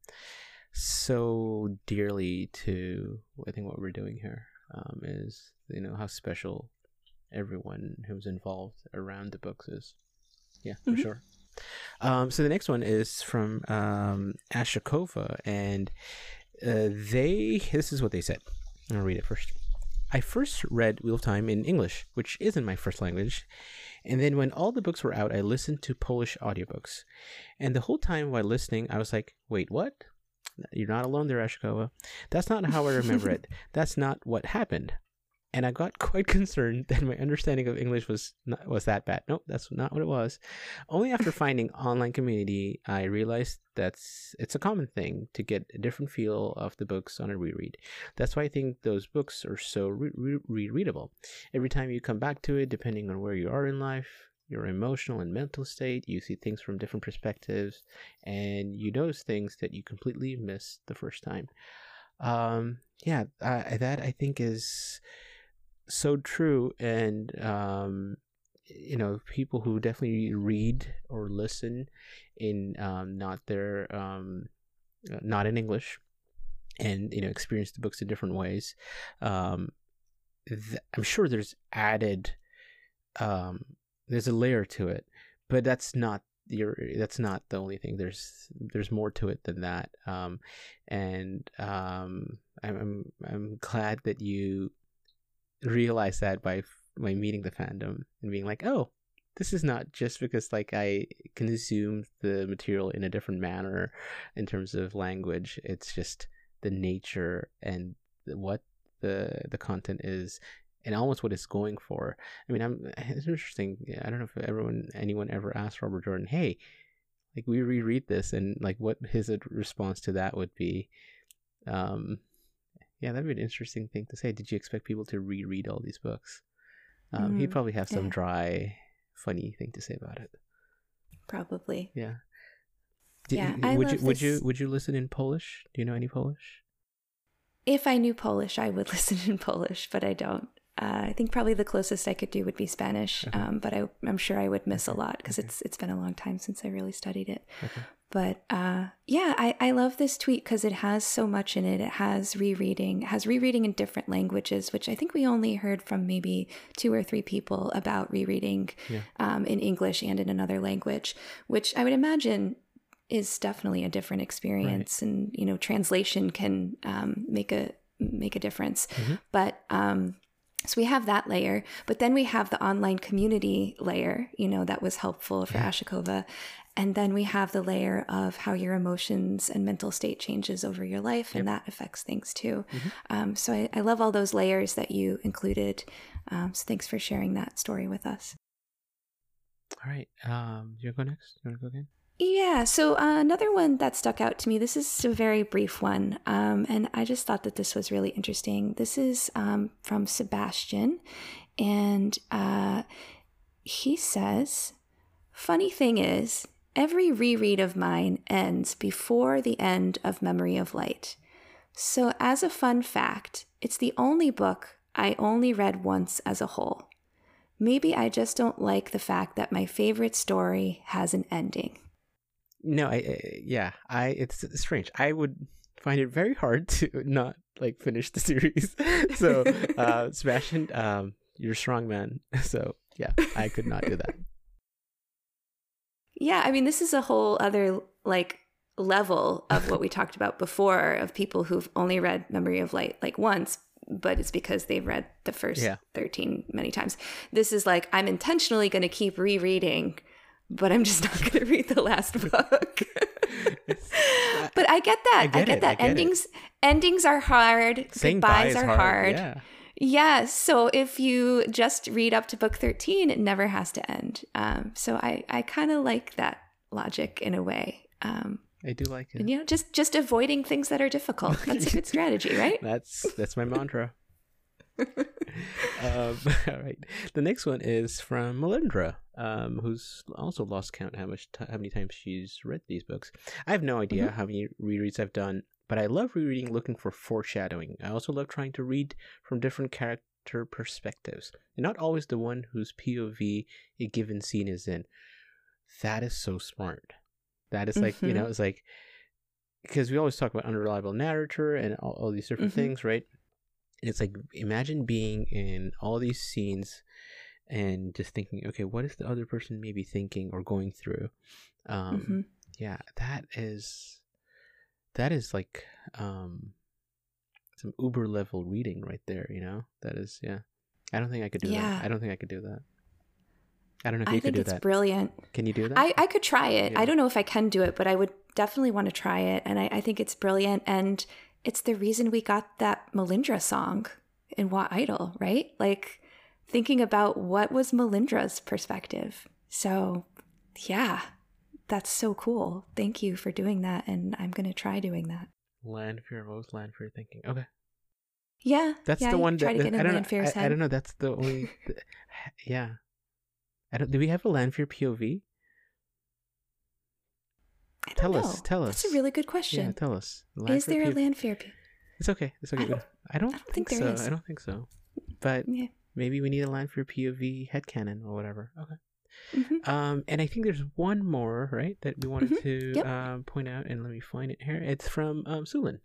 S1: dearly to I think what we're doing here is how special everyone who's involved around the books is. Yeah, for sure. So the next one is from Ashakova, and this is what they said. I'll read it first. I first read Wheel of Time in English, which isn't my first language, and then when all the books were out, I listened to Polish audiobooks. And the whole time while listening, I was like, wait, what? You're not alone there, Ashikova. That's not how I remember it. That's not what happened. And I got quite concerned that my understanding of English was that bad. Nope, that's not what it was. Only after finding online community, I realized it's a common thing to get a different feel of the books on a reread. That's why I think those books are so rereadable. Every time you come back to it, depending on where you are in life, your emotional and mental state, you see things from different perspectives, and you notice things that you completely missed the first time. That I think is so true. And people who definitely read or listen in not in English, and experience the books in different ways, I'm sure there's added there's a layer to it, but that's not the only thing. There's more to it than that. I'm glad that you realize that by meeting the fandom and being like, oh, this is not just because like I consume the material in a different manner in terms of language. It's just the nature and what the content is, and almost what it's going for. I mean, it's interesting. I don't know if anyone ever asked Robert Jordan, hey, like, we reread this, and like what his response to that would be. Yeah, that'd be an interesting thing to say. Did you expect people to reread all these books? He'd probably have some dry, funny thing to say about it.
S2: Probably.
S1: Yeah. Would you listen in Polish? Do you know any Polish?
S2: If I knew Polish, I would listen in Polish, but I don't. I think probably the closest I could do would be Spanish, okay. But I'm sure I would miss a lot because it's been a long time since I really studied it. Okay. But I love this tweet because it has so much in it. It has rereading in different languages, which I think we only heard from maybe 2 or 3 people about rereading in English and in another language, which I would imagine is definitely a different experience. Right. And, you know, translation can make a difference. Mm-hmm. But so we have that layer, but then we have the online community layer, you know, that was helpful for Ashikova. And then we have the layer of how your emotions and mental state changes over your life, and that affects things too. Mm-hmm. So I love all those layers that you included. So thanks for sharing that story with us.
S1: All right. You go next? You want to go again?
S2: Yeah, so another one that stuck out to me, this is a very brief one, and I just thought that this was really interesting. This is from Sebastian, and he says, funny thing is, every reread of mine ends before the end of Memory of Light. So as a fun fact, it's the only book I only read once as a whole. Maybe I just don't like the fact that my favorite story has an ending.
S1: No, it's strange. I would find it very hard to not like finish the series. So, Sebastian, you're a strong man. So yeah, I could not do that.
S2: Yeah, I mean, this is a whole other like level of what we talked about before of people who've only read Memory of Light like once, but it's because they've read the first 13 many times. This is like, I'm intentionally going to keep rereading, but I'm just not going to read the last book. But I get that. I get that. Endings are hard.
S1: Saying
S2: goodbyes are hard.
S1: Yeah.
S2: Yeah. So if you just read up to book 13, it never has to end. So I kind of like that logic in a way.
S1: I do like it.
S2: And, you know, just avoiding things that are difficult. That's a good strategy, right?
S1: That's my mantra. All right. The next one is from Melindra, who's also lost count how many times she's read these books. I have no idea how many rereads I've done, but I love rereading looking for foreshadowing. I also love trying to read from different character perspectives, and not always the one whose POV a given scene is in. That is so smart. That is like, you know, it's like, because we always talk about unreliable narrator and all these different things, right? It's like, imagine being in all these scenes and just thinking, okay, what is the other person maybe thinking or going through? Yeah, that is like some uber level reading right there, you know? That is, I don't think I could do that. I don't think I could do that. I don't know if you could do that. I think it's
S2: brilliant.
S1: Can you do that?
S2: I could try it. Yeah. I don't know if I can do it, but I would definitely want to try it. And I think it's brilliant. And it's the reason we got that Melindra song in What Idol, right? Like, thinking about what was Melindra's perspective. So, yeah, that's so cool. Thank you for doing that, and I'm going to try doing that.
S1: Lanfear, what was Lanfear thinking? Okay.
S2: Yeah.
S1: That's the one that,
S2: try to get in Lanfear's head.
S1: I don't know, that's the only... yeah. Do we have a Lanfear POV? Tell us.
S2: That's a really good question.
S1: Yeah, tell us.
S2: Is there a Lanfear POV?
S1: It's okay. I don't think so.
S2: there is.
S1: I don't think so. But maybe we need a Lanfear POV headcanon or whatever. Okay. And I think there's one more, right, that we wanted to point out, and let me find it here. It's from Sulin.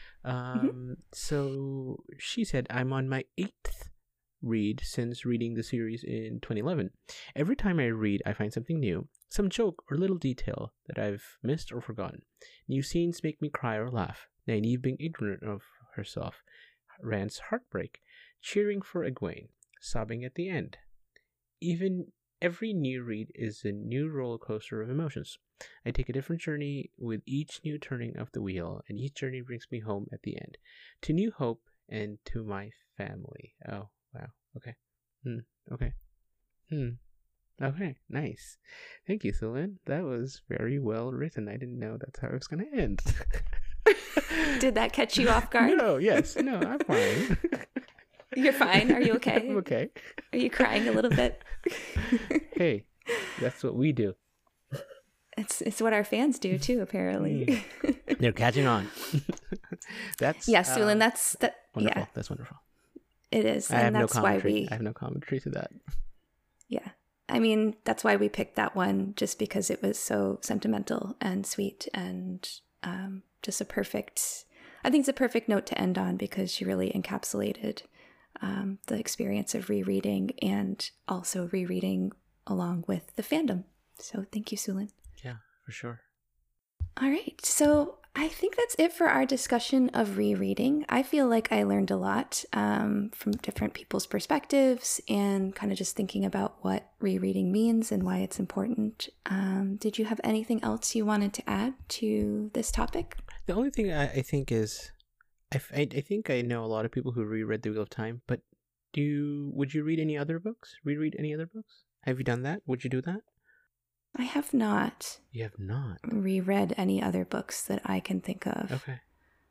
S1: So she said, I'm on my 8th read since reading the series in 2011. Every time I read, I find something new, some joke or little detail that I've missed or forgotten. New scenes make me cry or laugh. Nynaeve being ignorant of herself, Rand's heartbreak, cheering for Egwene, sobbing at the end. Even every new read is a new roller coaster of emotions. I take a different journey with each new turning of the wheel, and each journey brings me home at the end, to new hope and to my family. Oh, wow. Okay. Okay. Okay. Nice. Thank you, Celine. That was very well written. I didn't know that's how it was going to end.
S2: Did that catch you off guard?
S1: No. Yes. No. I'm fine.
S2: You're fine. Are you okay?
S1: I'm okay.
S2: Are you crying a little bit?
S1: Hey, that's what we do.
S2: It's what our fans do too, apparently.
S1: They're catching on. That's
S2: Sulin, that's
S1: wonderful.
S2: Yeah.
S1: That's wonderful.
S2: It is.
S1: I have
S2: And that's
S1: no
S2: why
S1: commentary. I have no commentary to that.
S2: Yeah. I mean, that's why we picked that one, just because it was so sentimental and sweet and just I think it's a perfect note to end on, because she really encapsulated the experience of rereading and also rereading along with the fandom. So thank you, Sulin.
S1: Yeah, for sure.
S2: All right. So I think that's it for our discussion of rereading. I feel like I learned a lot from different people's perspectives and kind of just thinking about what rereading means and why it's important. Did you have anything else you wanted to add to this topic?
S1: The only thing I think is, I think I know a lot of people who reread The Wheel of Time, but would you read any other books? Reread any other books? Have you done that? Would you do that?
S2: I have not.
S1: You have not
S2: reread any other books that I can think of.
S1: Okay.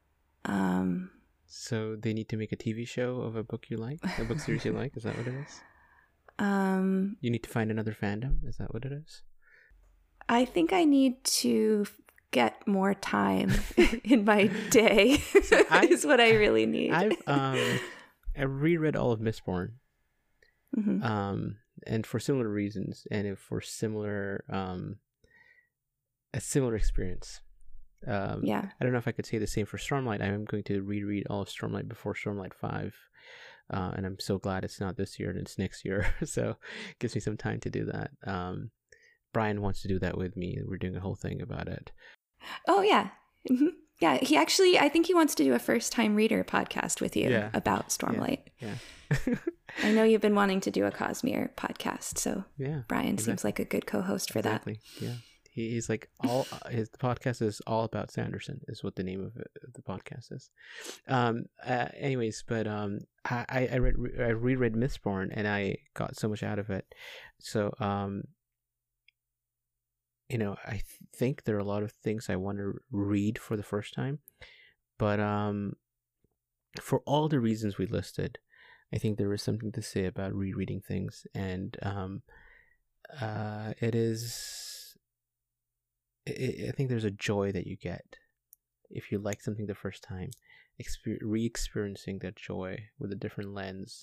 S1: So they need to make a TV show of a book you like, a book series you like. Is that what it is? You need to find another fandom. Is that what it is? I
S2: think I need to get more time in my day. Is what I really need.
S1: I reread all of Mistborn.
S2: Mm-hmm.
S1: And for similar reasons, and for a similar experience.
S2: Yeah.
S1: I don't know if I could say the same for Stormlight. I am going to reread all of Stormlight before Stormlight 5. And I'm so glad it's not this year and it's next year. So it gives me some time to do that. Brian wants to do that with me. We're doing a whole thing about it.
S2: Oh, yeah. Mm-hmm. Yeah, I think he wants to do a first-time reader podcast with you about Stormlight.
S1: Yeah.
S2: I know you've been wanting to do a Cosmere podcast, so
S1: yeah,
S2: Brian seems like a good co-host for that.
S1: Yeah, he's like the podcast is all about Sanderson is what the name of the podcast is. Anyways, but I reread Mistborn and I got so much out of it. So I think there are a lot of things I want to read for the first time, but for all the reasons we listed, I think there is something to say about rereading things, and I think there's a joy that you get if you like something the first time, re-experiencing that joy with a different lens.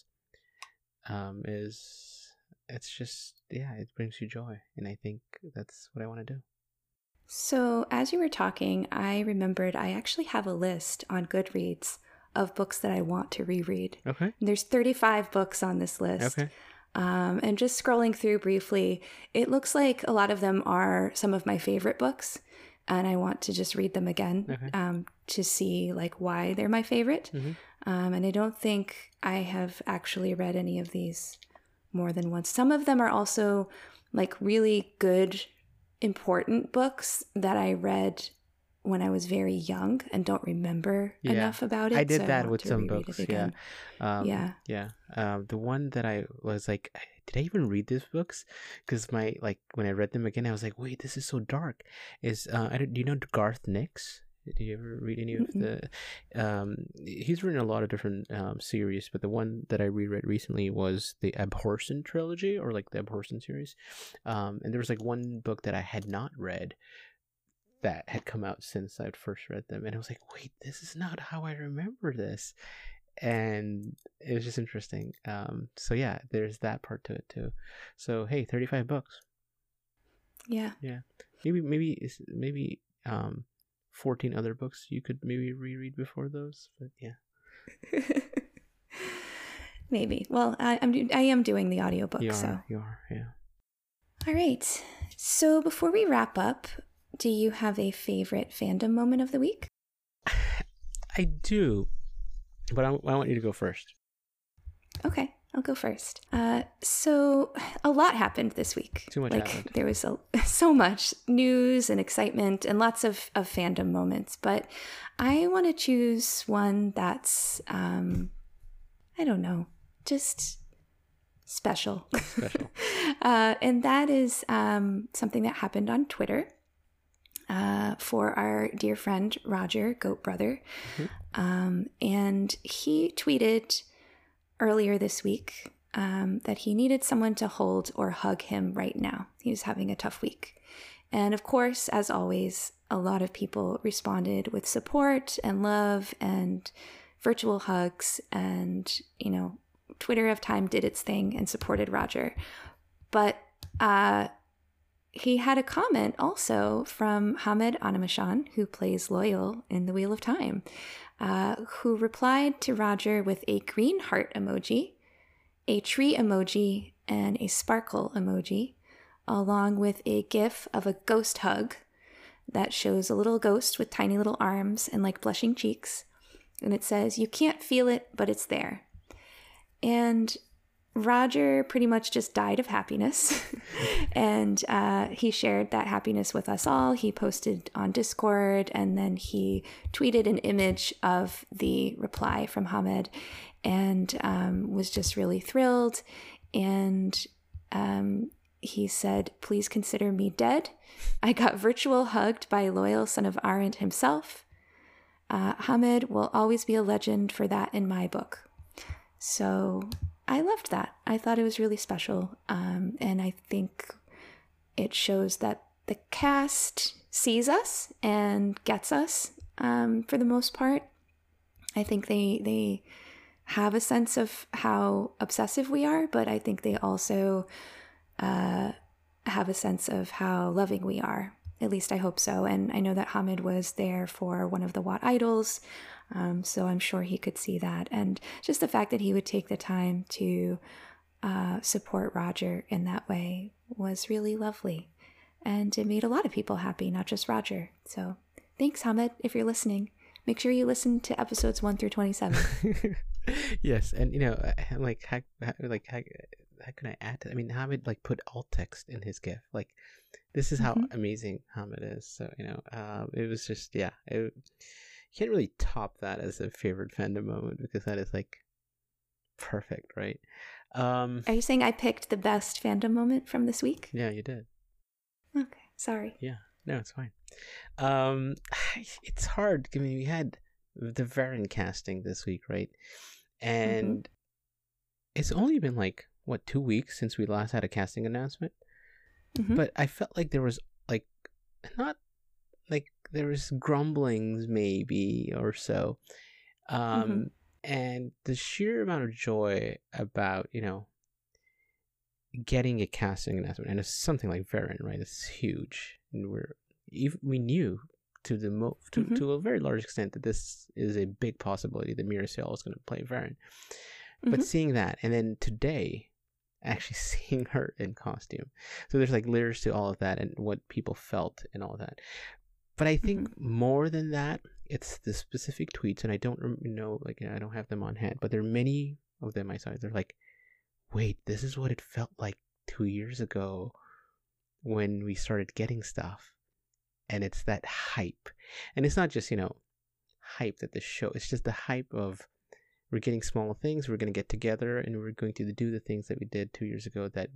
S1: It brings you joy, and I think that's what I want to do.
S2: So as you were talking, I remembered I actually have a list on Goodreads of books that I want to reread.
S1: Okay.
S2: There's 35 books on this list.
S1: Okay.
S2: And just scrolling through briefly, it looks like a lot of them are some of my favorite books, and I want to just read them again to see like why they're my favorite.
S1: Mm-hmm.
S2: And I don't think I have actually read any of these more than once. Some of them are also like really good, important books that I read when I was very young and don't remember enough about it.
S1: I did that with some books. The one that I was like, did I even read these books? Because when I read them again, I was like, wait, this is so dark. Do you know Garth Nix? Did you ever read any of the? He's written a lot of different series, but the one that I reread recently was the Abhorsen trilogy, or like the Abhorsen series. And there was like one book that I had not read that had come out since I'd first read them, and I was like, wait, this is not how I remember this, and it was just interesting. So yeah, there's that part to it too. So hey, 35 books.
S2: Yeah.
S1: Maybe 14 other books you could maybe reread before those, but yeah.
S2: Maybe. Well, I am doing the audiobook.
S1: You
S2: are,
S1: yeah.
S2: All right. So before we wrap up, do you have a favorite fandom moment of the week?
S1: I do, but I want you to go first.
S2: Okay, I'll go first. So a lot happened this week.
S1: Too much happened.
S2: There was so much news and excitement and lots of fandom moments, but I want to choose one that's, I don't know, just special.
S1: Special.
S2: And that is something that happened on Twitter for our dear friend Roger, Goat Brother. And he tweeted earlier this week that he needed someone to hold or hug him right now. He was having a tough week. And of course, as always, a lot of people responded with support and love and virtual hugs. And, you know, Twitter of Time did its thing and supported Roger. But he had a comment also from Hamed Animashan, who plays Loyal in The Wheel of Time, who replied to Roger with a green heart emoji, a tree emoji, and a sparkle emoji, along with a gif of a ghost hug that shows a little ghost with tiny little arms and like blushing cheeks. And it says, "You can't feel it, but it's there." And Roger pretty much just died of happiness. And he shared that happiness with us all. He posted on Discord, and then he tweeted an image of the reply from Hamed, and was just really thrilled. And he said, "Please consider me dead. I got virtual hugged by Loyal, son of Arendt himself. Hamed will always be a legend for that in my book." So I loved that. I thought it was really special. And I think it shows that the cast sees us and gets us for the most part. I think they have a sense of how obsessive we are, but I think they also have a sense of how loving we are. At least I hope so. And I know that Hamed was there for one of the Watt Idols, so I'm sure he could see that. And just the fact that he would take the time to support Roger in that way was really lovely. And it made a lot of people happy, not just Roger. So thanks, Hamed, if you're listening. Make sure you listen to episodes 1 through 27.
S1: Yes, and you know, how can I add to that? I mean, Hamed like put alt text in his GIF. Like, this is how amazing Hamed is. So, you know, it was just, yeah, you can't really top that as a favorite fandom moment, because that is like perfect, right? Are
S2: you saying I picked the best fandom moment from this week?
S1: Yeah, you did.
S2: Okay, sorry.
S1: Yeah, no, it's fine. It's hard. I mean, we had the Varen casting this week, right? And it's only been like, what, 2 weeks since we last had a casting announcement? But I felt like there was like, not like there was grumblings maybe or so. And the sheer amount of joy about, you know, getting a casting announcement, and it's something like Varen, right? It's huge. And we knew to the to a very large extent that this is a big possibility that Mira Sale is going to play Varen. But seeing that, and then today, actually seeing her in costume, so there's like layers to all of that and what people felt and all of that. But I think more than that, it's the specific tweets, and I don't know, like, I don't have them on hand, but there are many of them I saw. They're like, wait, this is what it felt like 2 years ago when we started getting stuff. And it's that hype. And it's not just, you know, hype at the show. It's just the hype of, we're getting small things, we're going to get together, and we're going to do the things that we did 2 years ago that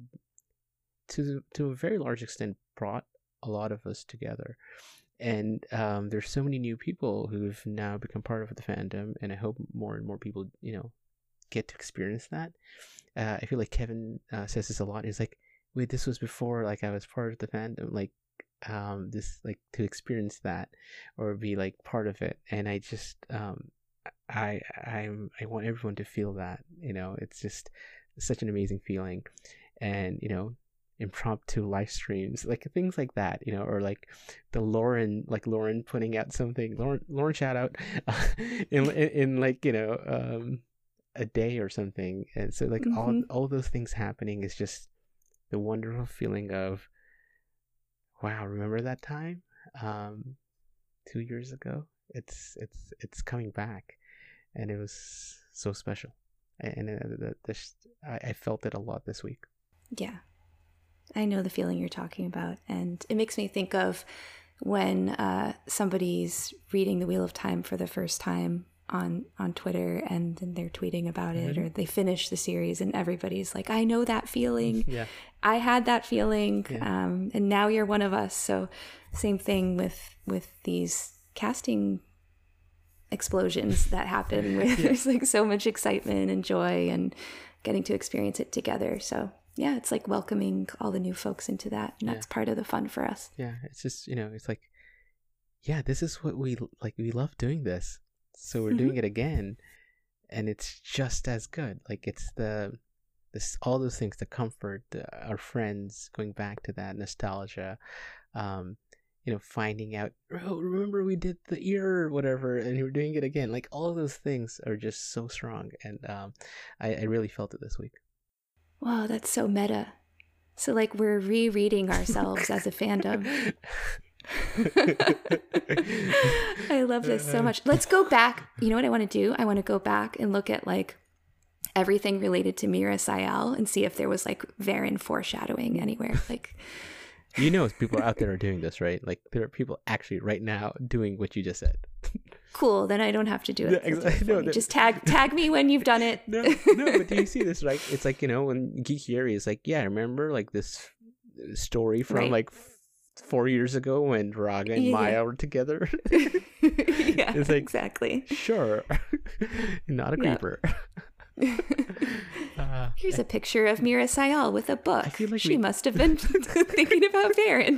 S1: to a very large extent brought a lot of us together. And there's so many new people who've now become part of the fandom, and I hope more and more people, you know, get to experience that. I feel like Kevin says this a lot. He's like, wait, this was before like I was part of the fandom, like this, like, to experience that or be like part of it. And I just I want everyone to feel that, you know. It's just such an amazing feeling. And, you know, impromptu live streams, like things like that, you know, or like the Lauren putting out something, Lauren shout out in like, you know, a day or something. And so like all those things happening is just the wonderful feeling of, wow, remember that time 2 years ago? It's coming back, and it was so special. And I felt it a lot this week.
S2: Yeah, I know the feeling you're talking about, and it makes me think of when somebody's reading The Wheel of Time for the first time, on Twitter, and then they're tweeting about it, or they finish the series and everybody's like, I know that feeling.
S1: Yeah.
S2: I had that feeling.
S1: Yeah.
S2: And now you're one of us. So same thing with these casting explosions that happen where there's like so much excitement and joy and getting to experience it together. So yeah, it's like welcoming all the new folks into that, and that's part of the fun for us.
S1: Yeah, it's just, it's like, yeah, this is what we like. We love doing this, so we're doing it again, and it's just as good. Like, it's all those things, the comfort, our friends, going back to that nostalgia, finding out, oh, remember we did the ear or whatever, and we're doing it again. Like, all of those things are just so strong, and I really felt it this week.
S2: Wow, that's so meta. So like we're rereading ourselves as a fandom. I love this so much. Let's go back. You know what I want to do? I want to go back and look at like everything related to Mira Sayal and see if there was like Varen foreshadowing anywhere. Like,
S1: people out there are doing this, right? Like, there are people actually right now doing what you just said.
S2: Cool, then I don't have to do it.
S1: Yeah, exactly.
S2: Just tag me when you've done it.
S1: No, but do you see this, right? It's like, when Geeky Yuri is like, yeah, remember like this story from like 4 years ago when Raga and Maya were together?
S2: Yeah,
S1: it's like,
S2: exactly.
S1: Sure. Not a creeper.
S2: Here's a picture of Mira Sayal with a book. I feel like she must have been thinking about Varen.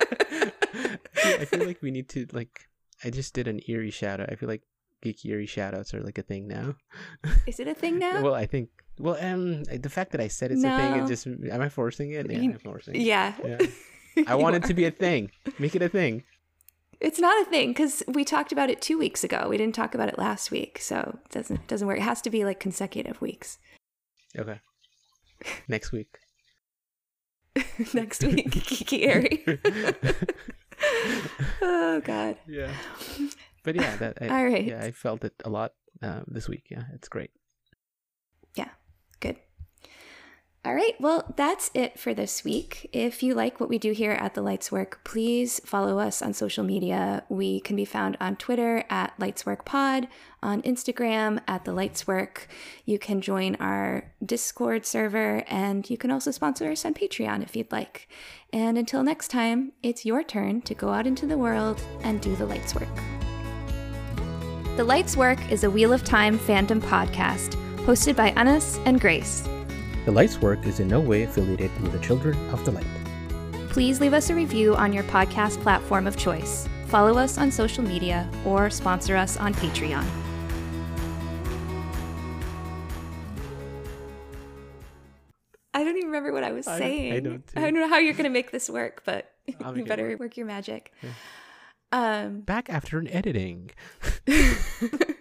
S1: I feel like we need to, like, I just did an Eerie shout out. I feel like Geeky Eerie shout outs are like a thing now.
S2: Is it a thing now?
S1: Well, I think, the fact that I said it's a thing, it just, am I forcing it? Yeah, I'm forcing it.
S2: Yeah.
S1: I want it to be a thing. Make it a thing.
S2: It's not a thing because we talked about it 2 weeks ago. We didn't talk about it last week, so it doesn't work. It has to be like consecutive weeks.
S1: Okay. Next week.
S2: Next week, Geeky Eerie. Oh God.
S1: Yeah. But yeah,
S2: all right.
S1: Yeah, I felt it a lot this week. Yeah, it's great.
S2: Yeah, good. All right, well, that's it for this week. If you like what we do here at The Lights Work, please follow us on social media. We can be found on Twitter at LightsWorkPod, on Instagram at The Lights Work. You can join our Discord server, and you can also sponsor us on Patreon if you'd like. And until next time, it's your turn to go out into the world and do the Lights Work. The Lights Work is a Wheel of Time fandom podcast hosted by Anas and Grace.
S1: The Lights Work is in no way affiliated with the Children of the Light.
S2: Please leave us a review on your podcast platform of choice. Follow us on social media or sponsor us on Patreon. I don't even remember what I was saying.
S1: I don't too.
S2: I don't know how you're going to make this work, but you better work your magic.
S1: Yeah. Back after an editing.